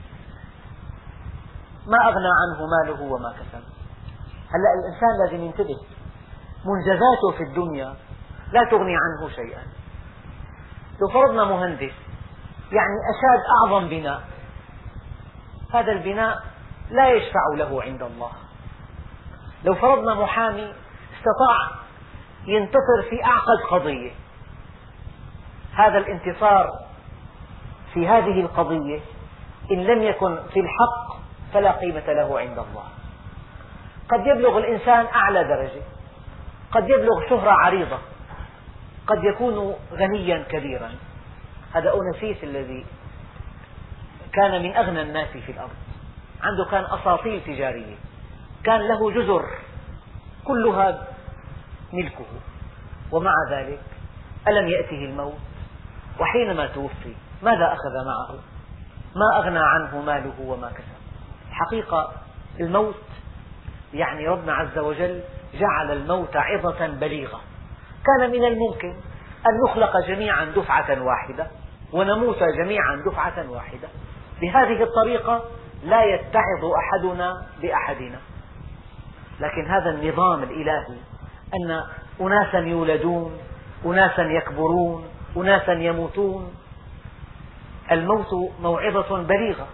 Speaker 1: ما أغنى عنه ماله وما كسب. هلأ الإنسان لازم ينتبه، منجزاته في الدنيا لا تغني عنه شيئا. لو فرضنا مهندس يعني أشاد أعظم بناء، هذا البناء لا يشفع له عند الله. لو فرضنا محامي استطاع ينتصر في أعقد قضية، هذا الانتصار في هذه القضية إن لم يكن في الحق فلا قيمة له عند الله. قد يبلغ الإنسان أعلى درجة، قد يبلغ شهرة عريضة، قد يكون غنيا كبيرا. هذا أونسيس الذي كان من أغنى الناس في الأرض، عنده كان أساطيل تجارية، كان له جزر كلها ملكه، ومع ذلك ألم يأته الموت؟ وحينما توفي ماذا أخذ معه؟ ما أغنى عنه ماله وما كسب. حقيقة الموت يعني ربنا عز وجل جعل الموت عظة بليغة. كان من الممكن أن نخلق جميعا دفعة واحدة ونموت جميعا دفعة واحدة، بهذه الطريقة لا يتعظ أحدنا بأحدنا. لكن هذا النظام الإلهي أن أناسا يولدون، أناسا يكبرون، أناسا يموتون. الموت موعظة بليغة.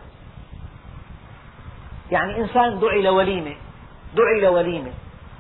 Speaker 1: يعني إنسان دعي لوليمة،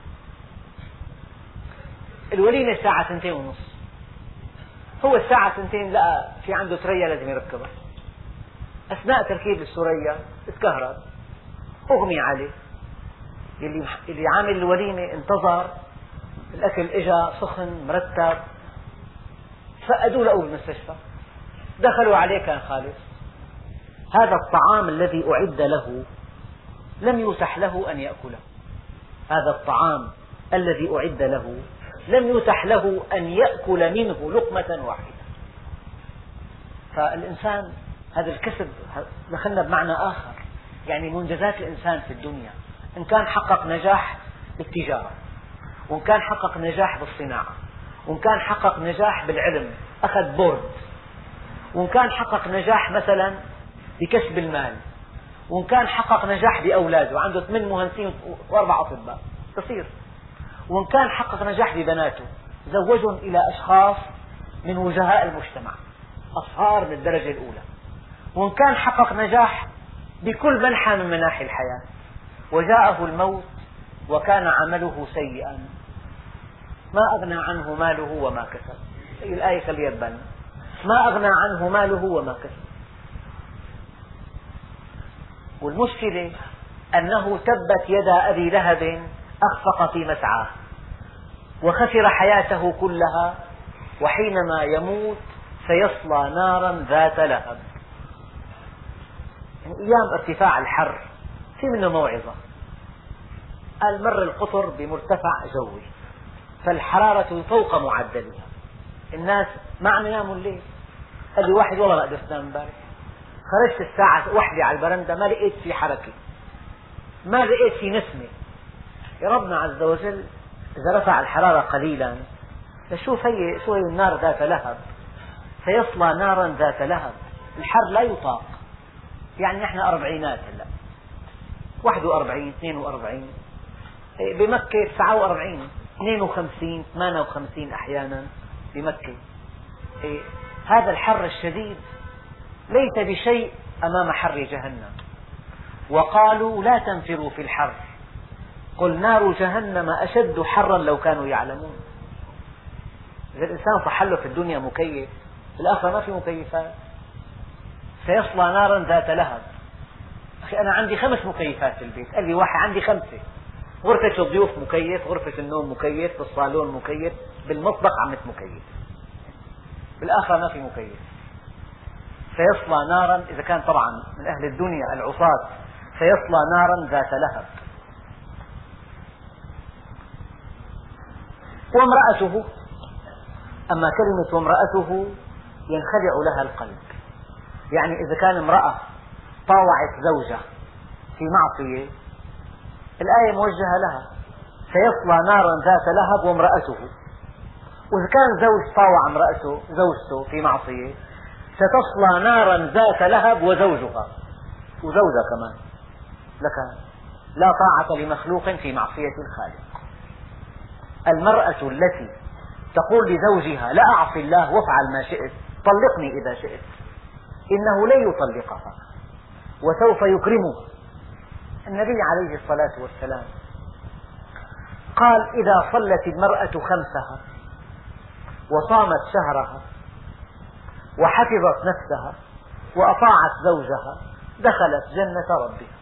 Speaker 1: الوليمة الساعة 2:30، هو الساعة 2 لقى في عنده ثريا لازم يركبها. أثناء تركيب الثريا اتكهرب، أغمي عليه. اللي عامل الوليمة انتظر، الأكل إجا سخن مرتب، فقدوا لقوه بالمستشفى، دخلوا عليه كان خالص. هذا الطعام الذي أعد له لم يتح له أن يأكله، هذا الطعام الذي أعد له لم يتح له أن يأكل منه لقمة واحدة. فالإنسان هذا الكسب دخلنا بمعنى آخر، يعني منجزات الإنسان في الدنيا، إن كان حقق نجاح بالتجارة، وإن كان حقق نجاح بالصناعة، وإن كان حقق نجاح بالعلم أخذ بورد، وإن كان حقق نجاح مثلا بكسب المال، وإن كان حقق نجاح بأولاده، عنده 8 مهندسين و4 أطباء تصير، وإن كان حقق نجاح ببناته، زوجهم إلى أشخاص من وجهاء المجتمع، أصهار من الدرجة الأولى، وإن كان حقق نجاح بكل منحى من مناحي الحياة، وجاءه الموت وكان عمله سيئا، ما أغنى عنه ماله وما كسب. هذه الآية خليها ببالنا، ما أغنى عنه ماله وما كسب. والمشكلة أنه تبت يدا أبي لهب أخفق في مسعاه، وخسر حياته كلها، وحينما يموت سيصلى نارا ذات لهب. يعني أيام ارتفاع الحر في منه موعظة، قال مر القطر بمرتفع جوي فالحرارة فوق معدلها، الناس ما عم يناموا الليل. قال لي واحد والله ما قدرت انام امبارح، خرجت الساعة 1 على البرندة ما لقيت في حركة، ما لقيت في نسمة. يا ربنا عز وجل إذا رفع الحرارة قليلا، شوف هي النار ذات لهب، سيصلى نارا ذات لهب. الحر لا يطاق، يعني نحن أربعينات هلا، 41 42 بمكة 49 52 58 أحيانا بمكة. هذا الحر الشديد ليس بشيء أمام حر جهنم. وقالوا لا تنفروا في الحر قل نار جهنم أشد حرا لو كانوا يعلمون. إذا الإنسان صح له في الدنيا مكيف، في الآخرة ما في مكيفات. سيصلى نارا ذات لهب. أخي أنا عندي 5 مكيفات في البيت، قال لي واحد عندي 5، غرفة الضيوف مكيف، غرفة النوم مكيف، في الصالون مكيف، بالمطبخ عملت مكيف. بالآخرة ما في مكيف. سيصلى نارا، إذا كان طبعا من أهل الدنيا العصاة، سيصلى نارا ذات لهب. وامرأته، أما كلمة وامرأته ينخدع لها القلب، يعني إذا كان امرأة طاوعت زوجها في معصية الآية موجهة لها، سيصلى نارا ذات لهب وامرأته. وإذا كان زوج طاوع زوجته في معصية ستصلى نارا ذات لهب وزوجها وزوجها كمان. لك لا طاعة لمخلوق في معصية الخالق. المرأة التي تقول لزوجها لا أعصي الله وافعل ما شئت، طلقني إذا شئت، إنه لن يطلقها وسوف يكرمه. النبي عليه الصلاة والسلام قال إذا صلت المرأة 5 وصامت شهرها وحفظت نفسها وأطاعت زوجها دخلت جنة ربها.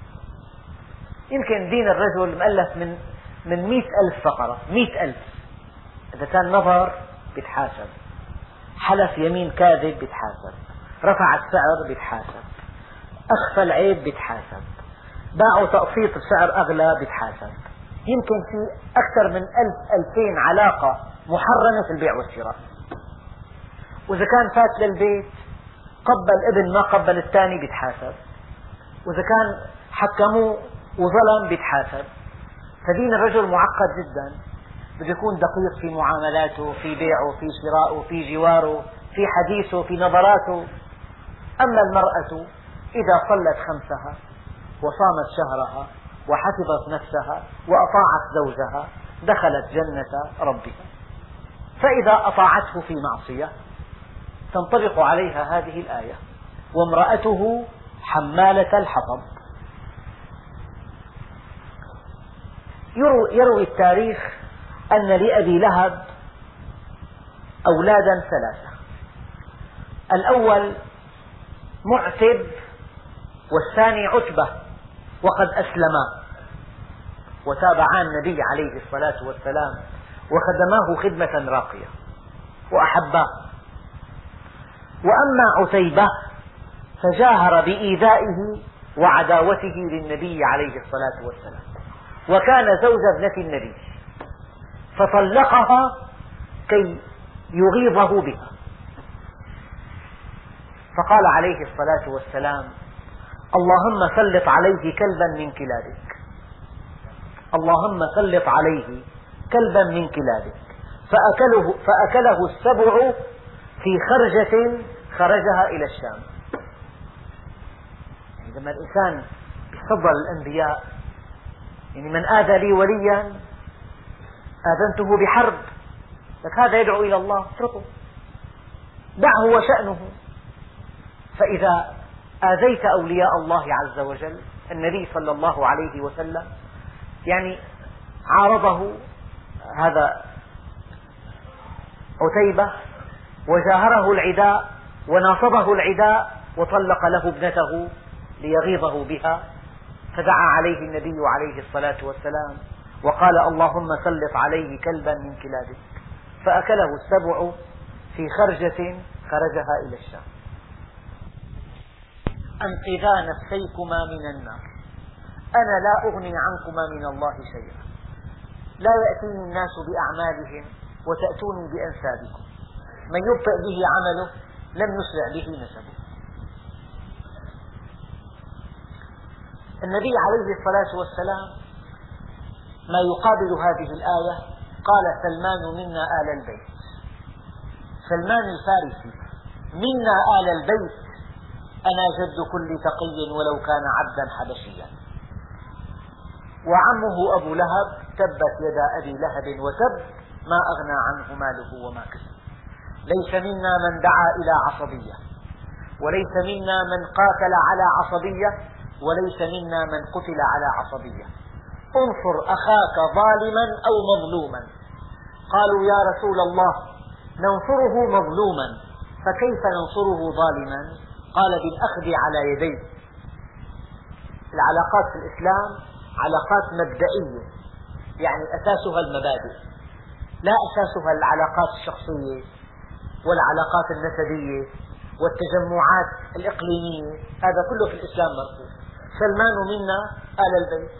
Speaker 1: يمكن دين الرجل مؤلف من 100,000 فقرة، 100,000. إذا كان نظر بيتحاسب، حلف يمين كاذب بيتحاسب، رفع السعر بيتحاسب، أخفى العيب بيتحاسب، باعوا تقسيط السعر أغلى بيتحاسب. يمكن في أكثر من 1000-2000 علاقة محرمة في البيع والشراء. وإذا كان فات للبيت قبل ابن ما قبل الثاني بيتحاسب، وإذا كان حكموه وظلم بيتحاسب. فدين الرجل معقد جدا، بده يكون دقيق في معاملاته، في بيعه، في شرائه، في جواره، في حديثه، في نظراته. أما المرأة إذا صلت 5 وصامت شهرها وحفظت نفسها وأطاعت زوجها دخلت جنة ربها. فإذا أطاعته في معصية تنطبق عليها هذه الآية: وامرأته حمالة الحطب. يروي التاريخ أن لأبي لهب أولادا 3، الأول معتب والثاني عتبة، وقد أسلما وتابعا النبي عليه الصلاة والسلام وخدماه خدمة راقية وأحباه. وأما عتيبة فجاهر بإيذائه وعداوته للنبي عليه الصلاة والسلام، وكان زوج ابنة النبي، فطلقها كي يغيظه بها، فقال عليه الصلاة والسلام: اللهم سلط عليه كلبا من كلابك، اللهم سلط عليه كلبا من كلابك، فأكله السبع في خرجة خرجها إلى الشام. يعني لما الإنسان يفضل الأنبياء، يعني من آذى لي وليا آذنته بحرب، لك هذا يدعو إلى الله اتركه، دعه وشأنه. فإذا آذيت أولياء الله عز وجل، النبي صلى الله عليه وسلم يعني عارضه هذا عتيبة وجاهره العداء وناصبه العداء وطلق له ابنته ليغيظه بها، فدعا عليه النبي عليه الصلاة والسلام وقال: اللهم سلط عليه كلبا من كلابك، فأكله السبع في خرجة خرجها إلى الشام. أنقذا نفسيكما من النار، أنا لا أغني عنكما من الله شيئا، لا يأتيني الناس بأعمالهم وتأتوني بأنسابكم، من يبطئ به عمله لم يسرع به نسبه. النبي عليه الصلاة والسلام ما يقابل هذه الآية قال: سلمان منا آل البيت. سلمان الفارسي: منا آل البيت، أنا جد كل تقي ولو كان عبدا حبشيا. وعمه أبو لهب: تبت يدا أبي لهب وتب، ما أغنى عنه ماله وما كسب. ليس منا من دعا إلى عصبية، وليس منا من قاتل على عصبية، وليس منا من قتل على عصبية. انصر أخاك ظالما أو مظلوما. قالوا: يا رسول الله، ننصره مظلوما، فكيف ننصره ظالما؟ قال: بالأخذ على يديه. العلاقات في الإسلام علاقات مبدئية، يعني أساسها المبادئ، لا أساسها العلاقات الشخصية والعلاقات النسبية والتجمعات الإقليمية، هذا كله في الإسلام مرفوض. سلمان منا آل البيت،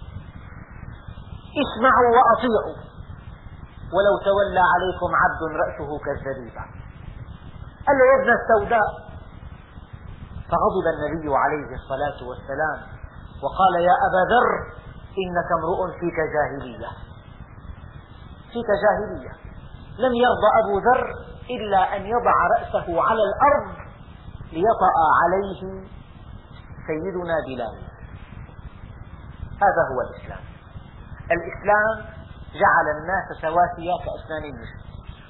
Speaker 1: اسمعوا وأطيعوا، ولو تولى عليكم عبد رأسه كالزبيبة. قال له: يا ابن السوداء. فغضب النبي عليه الصلاة والسلام وقال: يا أبا ذر، إنك امرؤ فيك جاهلية، فيك جاهلية. لم يرضى أبو ذر إلا أن يضع رأسه على الأرض ليطأ عليه سيدنا بلال. هذا هو الإسلام. الإسلام جعل الناس سواسية كأسنان المشط.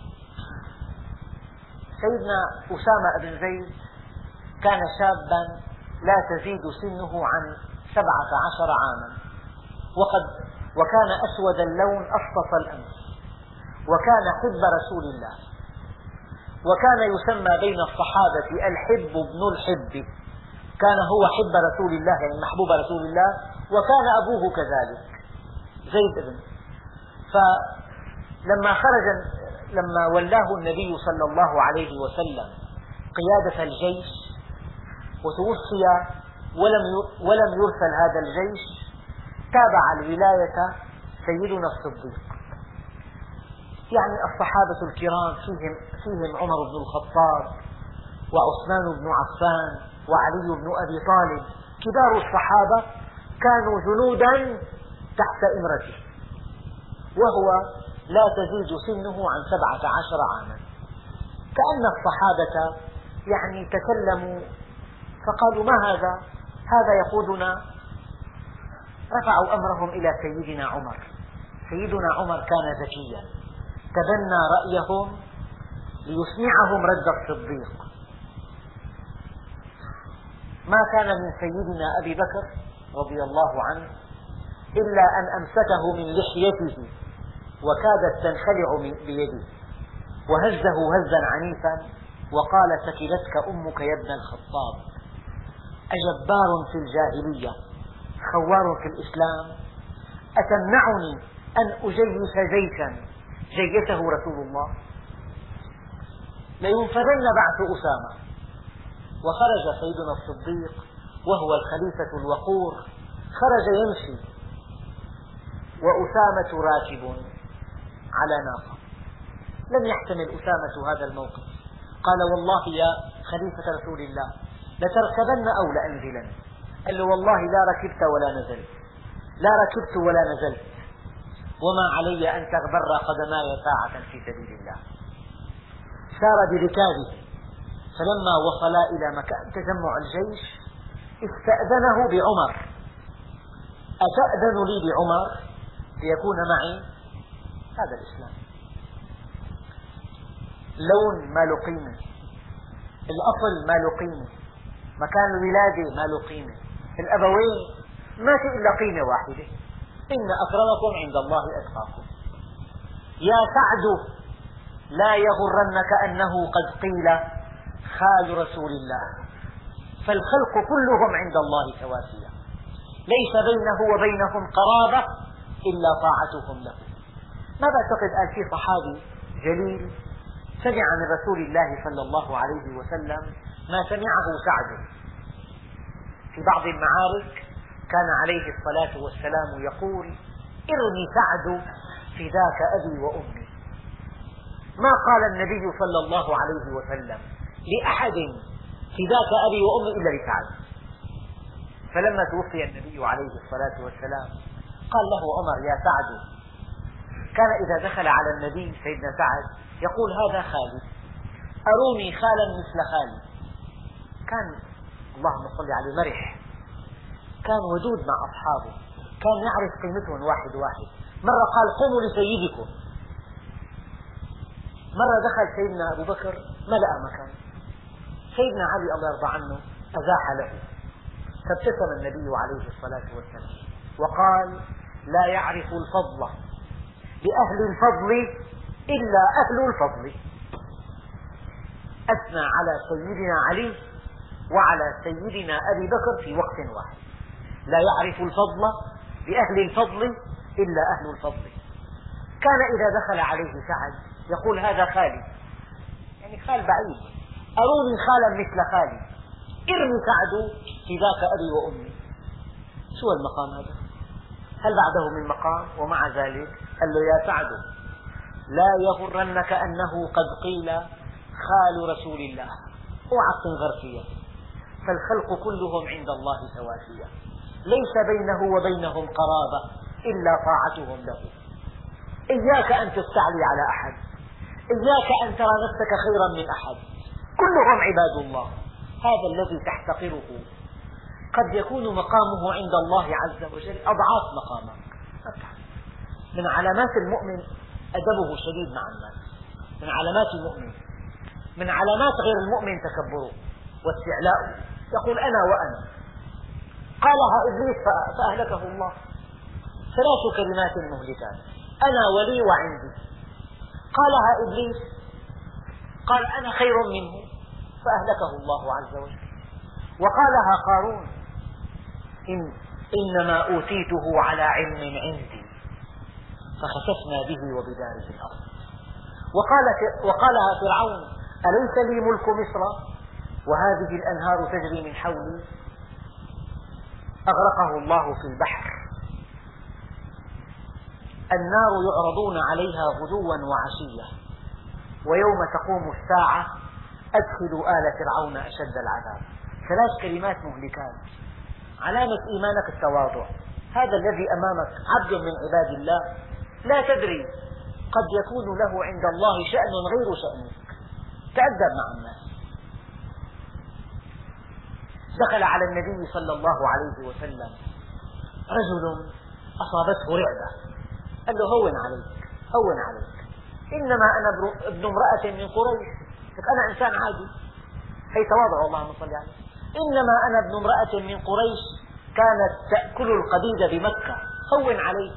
Speaker 1: سيدنا أسامة بن زيد كان شابا لا تزيد سنه عن 17 عاما، وكان أسود اللون أصفص الأنف، وكان حب رسول الله، وكان يسمى بين الصحابة الحب ابن الحب. كان هو حب رسول الله، يعني محبوب رسول الله، وكان أبوه كذلك زيد بن. لما ولاه النبي صلى الله عليه وسلم قيادة الجيش وتوفي ولم يرسل هذا الجيش، تابع الولاية سيدنا الصديق. يعني الصحابة الكرام فيهم عمر بن الخطاب وعثمان بن عفان وعلي بن أبي طالب، كبار الصحابة كانوا جنودا تحت إمرته، وهو لا تزيد سنه عن 17 عاما. كأن الصحابة يعني تكلموا فقالوا: ما هذا يقودنا. رفعوا أمرهم إلى سيدنا عمر. سيدنا عمر كان ذكيا، تبنى رأيهم ليسمعهم رد الصديق. ما كان من سيدنا أبي بكر رضي الله عنه إلا أن أمسكه من لحيته وكادت تنخلع بيده، وهزه هزا عنيفا وقال: ثكلتك أمك يا ابن الخطاب، أجبار في الجاهلية خوار في الإسلام، أتمنعني أن أجيش جيشا جيشه رسول الله؟ لينفذن بعث أسامة. وخرج سيدنا الصديق وهو الخليفة الوقور خرج يمشي وأسامة راكب على ناقة. لم يحتمل أسامة هذا الموقف، قال والله يا خليفة رسول الله لتركبن أو لأنزلن. قال له والله لا ركبت ولا نزلت، لا ركبت ولا نزلت، وما علي أن تغبر قدماي ساعة في سبيل الله. سار بركابه، فلما وصلا إلى مكان تجمع الجيش استأذنه بعمر: أتأذن لي بعمر ليكون معي؟ هذا الإسلام. لون ما له قيمة، الأصل ما له قيمة، مكان الولادة ما له قيمة، الأبوين ما في إلا قيمة واحدة: إن أكرمكم عند الله أتقاكم. يا سعد لا يغرنك أنه قد قيل خال رسول الله، فالخلق كلهم عند الله سواسية، ليس بينه وبينهم قرابة إلا طاعتهم له. ما بعتقد قال في صحابي جليل سمع من رسول الله صلى الله عليه وسلم ما سمعه سعد. في بعض المعارك كان عليه الصلاة والسلام يقول: ارمي سعد فداك أبي وأمي. ما قال النبي صلى الله عليه وسلم لأحد فداك أبي وأمي إلا لسعد. فلما توفي النبي عليه الصلاة والسلام قال له عمر: يا سعد. كان إذا دخل على النبي سيدنا سعد يقول: هذا خالي، أروني خالا مثل خالي. كان اللهم صل عليه مرح، كان ودود مع أصحابه، كان يعرف قيمتهم واحد واحد. مرة قال: قوموا لسيدكم. مرة دخل سيدنا أبو بكر ما لقى مكان، سيدنا علي الله يرضى عنه أزاح له، فابتسم النبي عليه الصلاة والسلام وقال: لا يعرف الفضل لأهل الفضل إلا أهل الفضل. أثنى على سيدنا علي وعلى سيدنا أبي بكر في وقت واحد: لا يعرف الفضل لأهل الفضل إلا أهل الفضل. كان إذا دخل عليه سعد يقول: هذا خالي، يعني خال بعيد، أروني خالا مثل خالي، ارمي سعد فداك أبي وأمي. شو المقام هذا؟ هل بعده من مقام؟ ومع ذلك قال له: يا سعد لا يغرنك أنه قد قيل خال رسول الله، اوعى تنغر فيها، فالخلق كلهم عند الله سواسية، ليس بينه وبينهم قرابة إلا طاعتهم له. إياك أن تستعلي على أحد، إياك أن ترى نفسك خيرا من أحد، كلهم عباد الله. هذا الذي تحتقره قد يكون مقامه عند الله عز وجل أضعاف مقامك. من علامات المؤمن أدبه شديد مع الناس، من علامات المؤمن. من علامات غير المؤمن تكبره واستعلاؤه، يقول: أنا وأنا. قالها إبليس فأهلكه الله. 3 كلمات مهلكات: أنا ولي وعندي. قالها إبليس، قال: أنا خير منه، فأهلكه الله عز وجل. وقالها قارون: إنما أوتيته على علم عندي، فخسفنا به وبداره الأرض. وقالها فرعون: أليس لي ملك مصر وهذه الأنهار تجري من حولي. أغرقه الله في البحر. النار يعرضون عليها غدوا وعشية، ويوم تقوم الساعة أدخلوا آل فرعون أشد العذاب. 3 كلمات مهلكات. علامة إيمانك التواضع. هذا الذي أمامك عبد من عباد الله، لا تدري قد يكون له عند الله شأن غير شأنك، تأدب مع الناس. دخل على النبي صلى الله عليه وسلم رجل أصابته رعبة، قال له: هون عليك، هون عليك، إنما أنا ابن امرأة من قريش. أنا إنسان عادي، هي تواضع، اللهم صل عليه. إنما أنا ابن امرأة من قريش كانت تأكل القديد بمكة، هون عليك.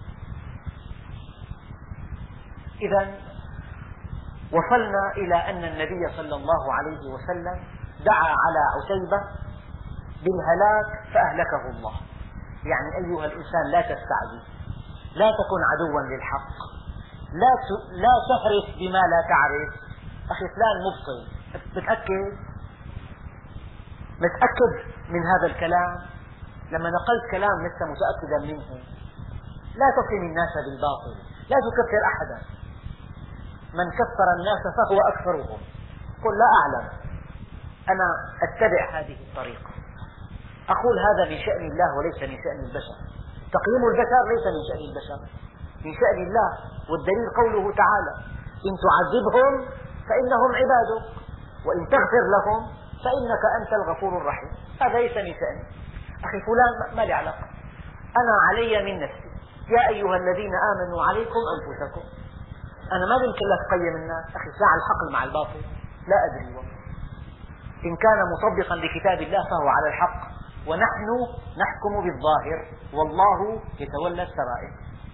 Speaker 1: إذا وصلنا إلى أن النبي صلى الله عليه وسلم دعا على عتيبة بالهلاك فأهلكه الله. يعني أيها الإنسان لا تستعجل، لا تكن عدوا للحق، لا تهرس بما لا تعرف. أخي فلان مبطل، بتأكد متأكد من هذا الكلام؟ لما نقلت كلام لست متأكدا منه. لا تصم الناس بالباطل، لا تكفر أحدا. من كفر الناس فهو أكثرهم. قل لا أعلم، أنا أتبع هذه الطريقة، أقول هذا من شأن الله وليس من شأن البشر. تقييم البشر ليس من شأن البشر، من شأن الله. والدليل قوله تعالى: إن تعذبهم فإنهم عبادك وإن تغفر لهم فإنك أنت الغفور الرحيم. هذا ليس من شأني. أخي فلان ما لي علاقة، أنا علي من نفسي. يا أيها الذين آمنوا عليكم أنفسكم. أنا ما يمكن لك تقيم الناس. أخي ساعة الحق مع الباطل لا أدري والله. إن كان مطبقا لكتاب الله فهو على الحق، ونحن نحكم بالظاهر والله يتولى السرائر.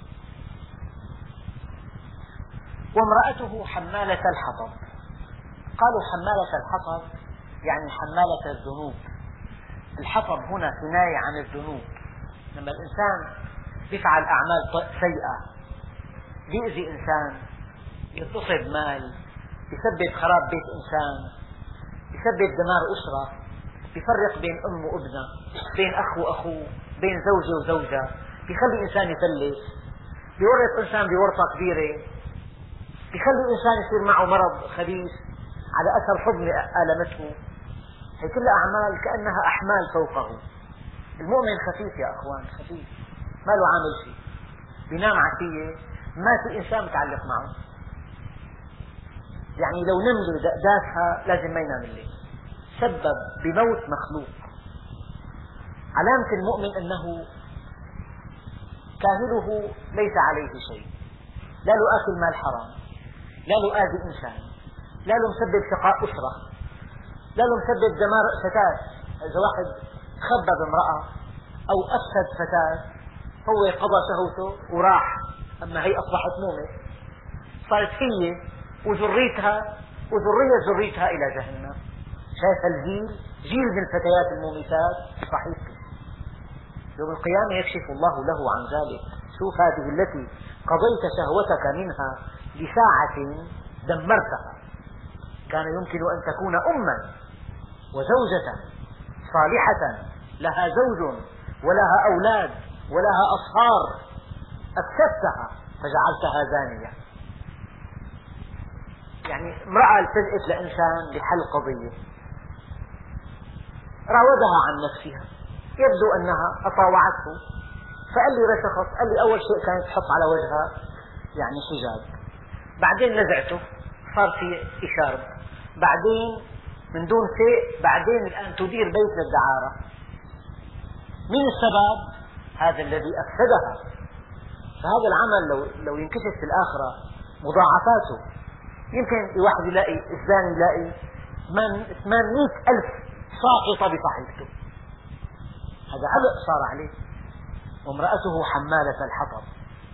Speaker 1: وامرأته حمالة الحطب. قالوا حمالة الحطب يعني حمالة الذنوب. الحطب هنا كناية عن الذنوب. لما الإنسان يفعل أعمال سيئة، يؤذي إنسان، يغتصب مال، يسبب خراب بيت إنسان، يسبب دمار أسرة، يفرق بين أم وابنة، بين أخ وأخوه، بين زوجة وزوجة، يخلي إنسان يفلس، يورط إنسان بورطة كبيرة، يخلي إنسان يصير معه مرض خبيث على أثر حضن آلمته. هي كلها أعمال كأنها أحمال فوقه. المؤمن خفيف يا أخوان، خفيف، ما له عامل شيء، بينام عشية ما في إنسان متعلق معه. يعني لو نمله داسها لازم ما ينام الليل. سبب بموت مخلوق. علامة المؤمن أنه كاهله ليس عليه شيء، لا له آكل مال حرام، لا له آذي إنسان، لا له مسبب شقاء أسرة، لا له مسبب دمار فتاة. إذا واحد خبب امرأة أو أفسد فتاة هو قضى شهوته وراح، أما هي أصبحت مؤمن، صارت هي وذريتها ذريتها إلى جهنم. شايف الجيل جيل من الفتيات المومسات صحيح. يوم القيامة يكشف الله له عن ذلك. شوف هذه التي قضيت شهوتك منها لساعة دمرتها. كان يمكن أن تكون أما وزوجة صالحة لها زوج ولها أولاد ولها أصهار، أفسدتها فجعلتها زانية. يعني امرأة التجأت لإنسان لحل قضية، راودها عن نفسها، يبدو أنها أطاوعته، فقال لي رشخص، قال لي أول شيء كانت تحط على وجهها يعني حجاب، بعدين نزعته صار في إشارة، بعدين من دون شيء، بعدين الآن تدير بيت للدعارة. من السبب؟ هذا الذي أفسدها. فهذا العمل لو ينكشف في الآخرة مضاعفاته، يمكن الواحد يلاقي الزاني يلاقي 800,000 ساقطة بصحيفته. هذا عبء صار عليه. وامرأته حمالة الحطب.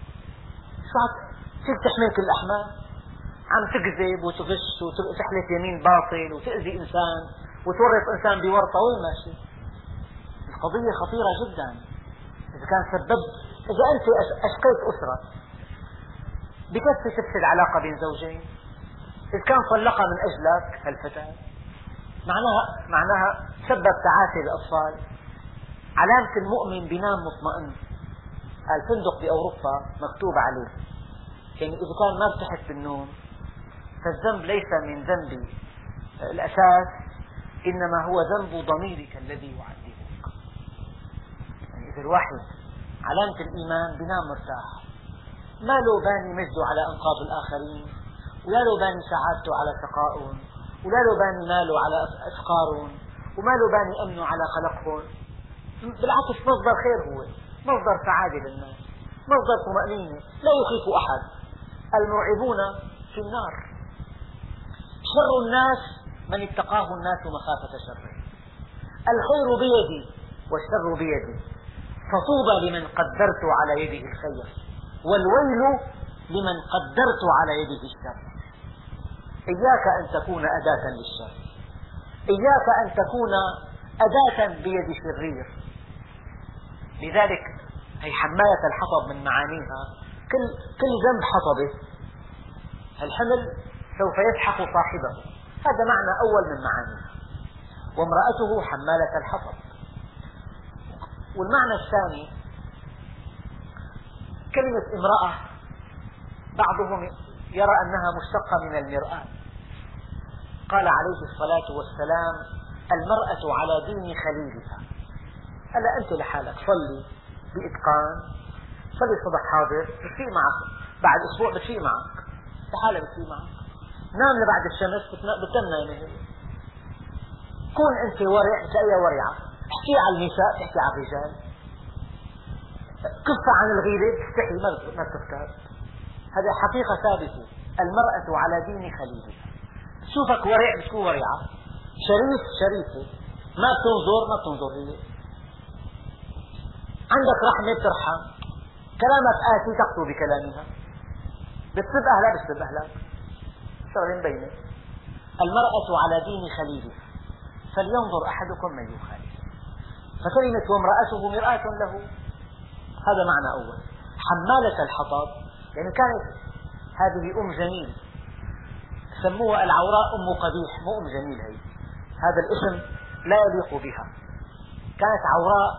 Speaker 1: كيف تحمل كل الأحمال؟ عم تكذب وتغش وتحلف يمين باطل وتأذي إنسان وتورط إنسان بورطة. وين ماشي؟ القضية خطيرة جدا. إذا كان سببت، إذا أنت أشقيت أسرة بكفي تفسد علاقة بين زوجين، إذا كان طلقها من أجلك هالفتاة معناها سبب تعافي الأطفال. علامة المؤمن بينام مطمئن. الفندق بأوروبا مكتوب عليه يعني إذا كان ما ارتحت بالنوم فالذنب ليس من ذنب الأساس، إنما هو ذنب ضميرك الذي يعذبك. يعني إذا الواحد علامة الإيمان بينام مرتاح، ما له باني مجده على أنقاض الآخرين، ولا له باني سعادته على شقائهم، ولا له باني ماله على أفقارهم، وما له باني أمنه على خلقهم. بالعكس مصدر خير، هو مصدر سعادة للناس، مصدر طمأنينة، لا يخيف أحد. المرعبون في النار. شر الناس من اتقاه الناس مخافة شره. الخير بيدي والشر بيدي، فطوبى لمن قدرت على يده الخير، والويل لمن قدرت على يده الشر. إياك أن تكون أداة للشر، إياك أن تكون أداة بيد شرير. لذلك هي حمالة الحطب من معانيها كل ذنب حطبه، الحمل سوف يسحق صاحبه. هذا معنى أول من معانيها. وامرأته حمالة الحطب. والمعنى الثاني كلمة امرأة بعضهم يرى أنها مشتقة من المرآة. قال عليه الصلاة والسلام: المرأة على دين خليلها. هلا أنت لحالك صلي بإتقان، صلي الصبح حاضر، بتفيق معك بعد أسبوع، بتفيق معك لحالها، بتفيق معك. نام لبعد الشمس، بتنام نايمة. كون أنت ورع تلاقيها ورعة. احكي على النساء تحكي على الرجال. كف عن الغيبة تستحي ما بتفتر. هذه حقيقة ثابتة. المرأة على دين خليلها. تشوفك ورع بتكون ورعة، شريف شريفة، ما بتنظر هي. عندك رحمة بترحم، كلامك آتي تقطو بكلامها، بتسب أهلها بتسب أهلك، شغلين بينه. المرأة على دين خليلها فلينظر أحدكم من يخالف. فكلمة وامرأته مرآة له، هذا معنى أول. حمالة الحطب يعني كانت هذه أم جميل، سموها العوراء أم قبيح، مو أم جميل. هذا الاسم لا يليق بها. كانت عوراء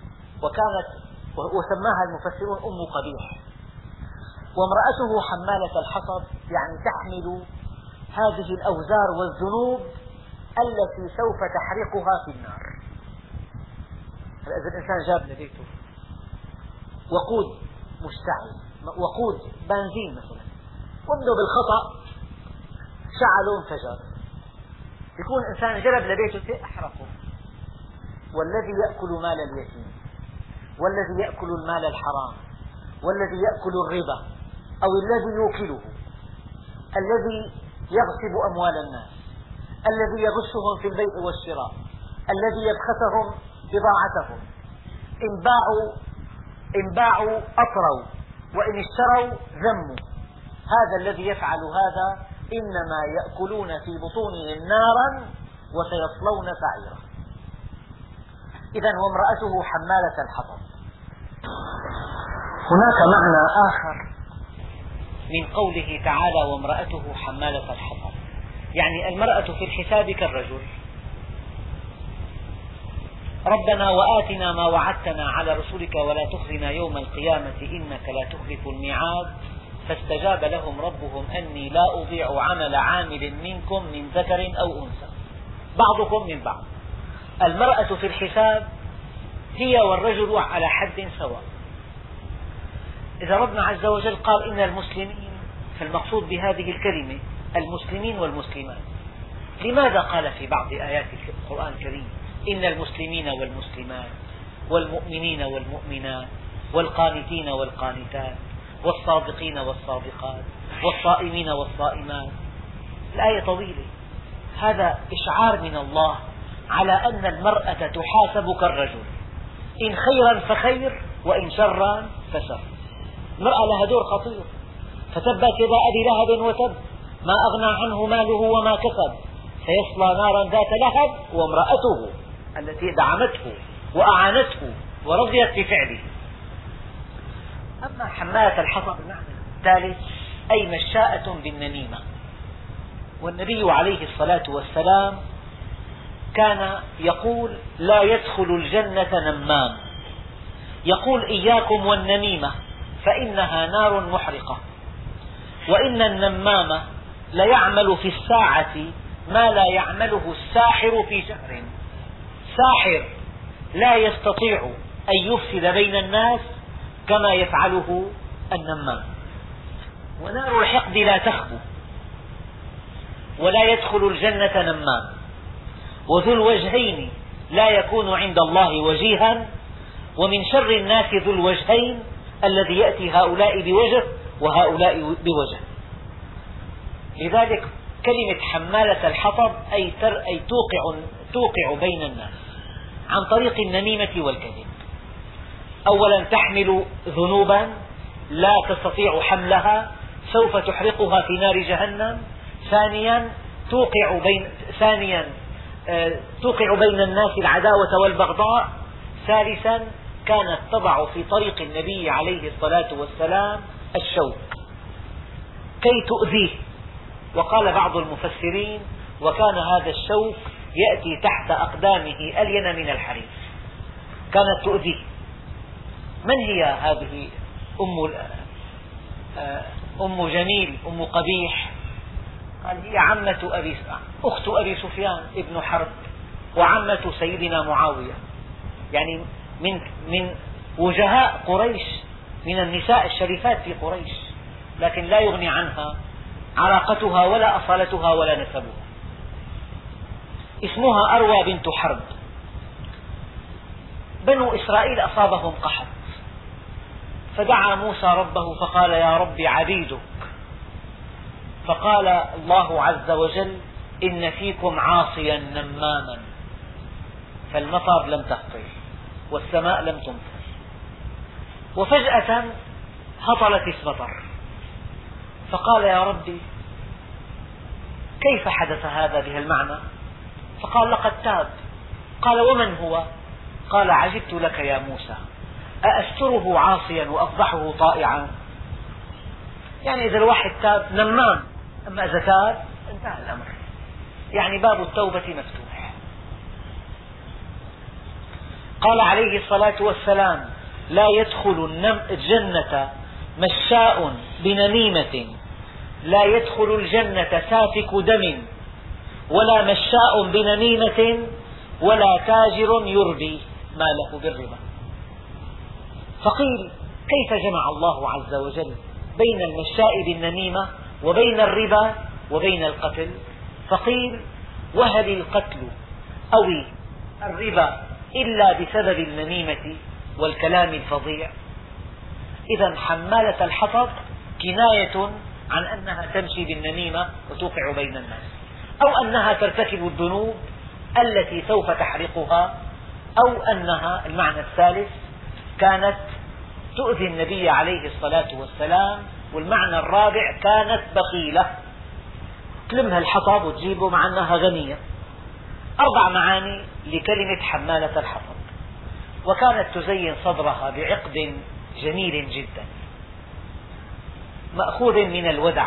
Speaker 1: وسماها المفسرون أم قبيح. وامرأته حمالة الحطب يعني تحمل هذه الأوزار والذنوب التي سوف تحرقها في النار. إذا الإنسان جاب لبيته وقود مشتعل، وقود بنزين مثلا، وابنه بالخطأ شعله انفجر، يكون إنسان جلب لبيته أحرقه. والذي يأكل مال اليتيم، والذي يأكل المال الحرام، والذي يأكل الربا، أو الذي يوكله، الذي يغصب أموال الناس، الذي يغشهم في البيع والشراء، الذي يبخسهم بضاعتهم، إن باعوا أطروا، وإن اشتروا ذموا. هذا الذي يفعل هذا إنما يأكلون في بطونهم نارا وسيصلون سعيرا. إذن وامرأته حمالة الحطب. هناك معنى آخر من قوله تعالى وامرأته حمالة الحطب، يعني المرأة في الحساب كالرجل. ربنا وآتنا ما وعدتنا على رسلك ولا تخزنا يوم القيامة إنك لا تخلف الميعاد. فاستجاب لهم ربهم أني لا أضيع عمل عامل منكم من ذكر أو أنثى بعضكم من بعض. المرأة في الحساب هي والرجل على حد سواء. إذا ربنا عز وجل قال إن المسلمين، فالمقصود بهذه الكلمة المسلمين والمسلمات. لماذا قال في بعض آيات القرآن الكريم إن المسلمين والمسلمات والمؤمنين والمؤمنات والقانتين والقانتات والصادقين والصادقات والصائمين والصائمات؟ الآية طويلة. هذا إشعار من الله على أن المرأة تحاسب كالرجل، إن خيرا فخير وإن شرا فشر. المرأة لها دور خطير. فتبت يدا أبي لهب وتب ما أغنى عنه ماله وما كسب سيصلى نارا ذات لهب وامرأته التي دعمته وأعانته ورضيت بفعله. أما حمالة الحطب المعنى الثالث أي مشاءة بالنميمة. والنبي عليه الصلاة والسلام كان يقول لا يدخل الجنة نمام، يقول إياكم والنميمة فإنها نار محرقة. وإن النمام ليعمل في الساعة ما لا يعمله الساحر في شهر. ساحر لا يستطيع أن يفسد بين الناس كما يفعله النمام. ونار الحقد لا تخبو. ولا يدخل الجنة نمام. وذو الوجهين لا يكون عند الله وجيها. ومن شر الناس ذو الوجهين الذي يأتي هؤلاء بوجه وهؤلاء بوجه. لذلك كلمة حمالة الحطب أي توقع بين الناس عن طريق النميمة والكذب. أولا تحمل ذنوبا لا تستطيع حملها سوف تحرقها في نار جهنم. ثانيا توقع بين الناس العداوة والبغضاء. ثالثا كانت تضع في طريق النبي عليه الصلاة والسلام الشوك كي تؤذيه. وقال بعض المفسرين وكان هذا الشوك يأتي تحت أقدامه ألين من الحرير، كانت تؤذيه. من هي هذه أم جميل أم قبيح؟ قال هي أخت أبي سفيان ابن حرب وعمة سيدنا معاوية، يعني من وجهاء قريش، من النساء الشريفات في قريش، لكن لا يغني عنها علاقتها ولا أصالتها ولا نسبها. اسمها أروى بنت حرب. بنو إسرائيل أصابهم قحط، فدعا موسى ربه فقال يا رب عبيدك، فقال الله عز وجل إن فيكم عاصيا نماما، فالمطر لم تهطل والسماء لم تمطر، وفجأة هطلت المطر، فقال يا ربي كيف حدث هذا بهالمعنى؟ فقال لقد تاب. قال ومن هو؟ قال عجبت لك يا موسى، أأستره عاصيا وأفضحه طائعا؟ يعني إذا الواحد تاب نمام، أما إذا تاب انتهى الأمر، يعني باب التوبة مفتوح. قال عليه الصلاة والسلام لا يدخل الجنة مشاء بنميمة، لا يدخل الجنة سافك دم، ولا مشاء بنميمة، ولا تاجر يربي ماله بالربا. فقيل كيف جمع الله عز وجل بين المشاء بالنميمة وبين الربا وبين القتل؟ فقيل وهل القتل أو الربا إلا بسبب النميمة والكلام الفظيع؟ إذا حمالة الحطب كناية عن أنها تمشي بالنميمة وتوقع بين الناس، أو أنها ترتكب الذنوب التي سوف تحرقها، أو أنها المعنى الثالث كانت تؤذي النبي عليه الصلاة والسلام، والمعنى الرابع كانت بخيلة تلمها الحطب وتجيبه مع أنها غنية. 4 معاني لكلمة حمالة الحطب. وكانت تزين صدرها بعقد جميل جدا مأخوذ من الودع،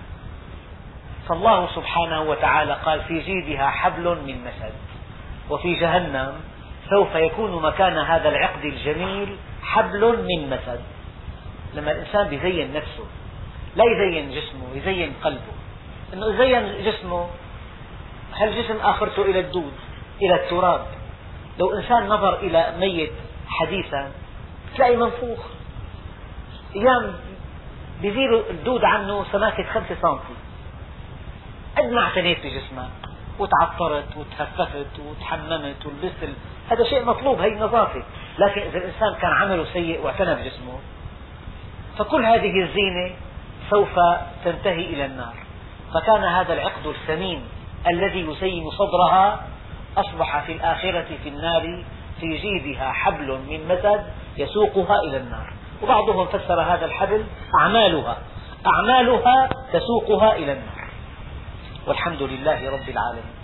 Speaker 1: فالله سبحانه وتعالى قال في جيدها حبل من مسد، وفي جهنم سوف يكون مكان هذا العقد الجميل حبل من مسد. لما الإنسان يزين نفسه لا يزين جسمه، يزين قلبه. إنه يزين جسمه، هالجسم آخرته إلى الدود إلى التراب. لو إنسان نظر إلى ميت حديثا تلاقي منفوخ، أيام بيزيل الدود عنه سماكة 5 سنتي. قد ما اعتنيت بجسمك وتعطرت وتهففت وتحممت ولبست، هذا شيء مطلوب، هي نظافة. لكن إذا الإنسان كان عمله سيء واعتنى بجسمه، فكل هذه الزينة سوف تنتهي إلى النار. فكان هذا العقد الثمين الذي يزين صدرها أصبح في الآخرة في النار في جيدها حبل من مسد يسوقها إلى النار. وبعضهم فسر هذا الحبل أعمالها تسوقها إلى النار. والحمد لله رب العالمين.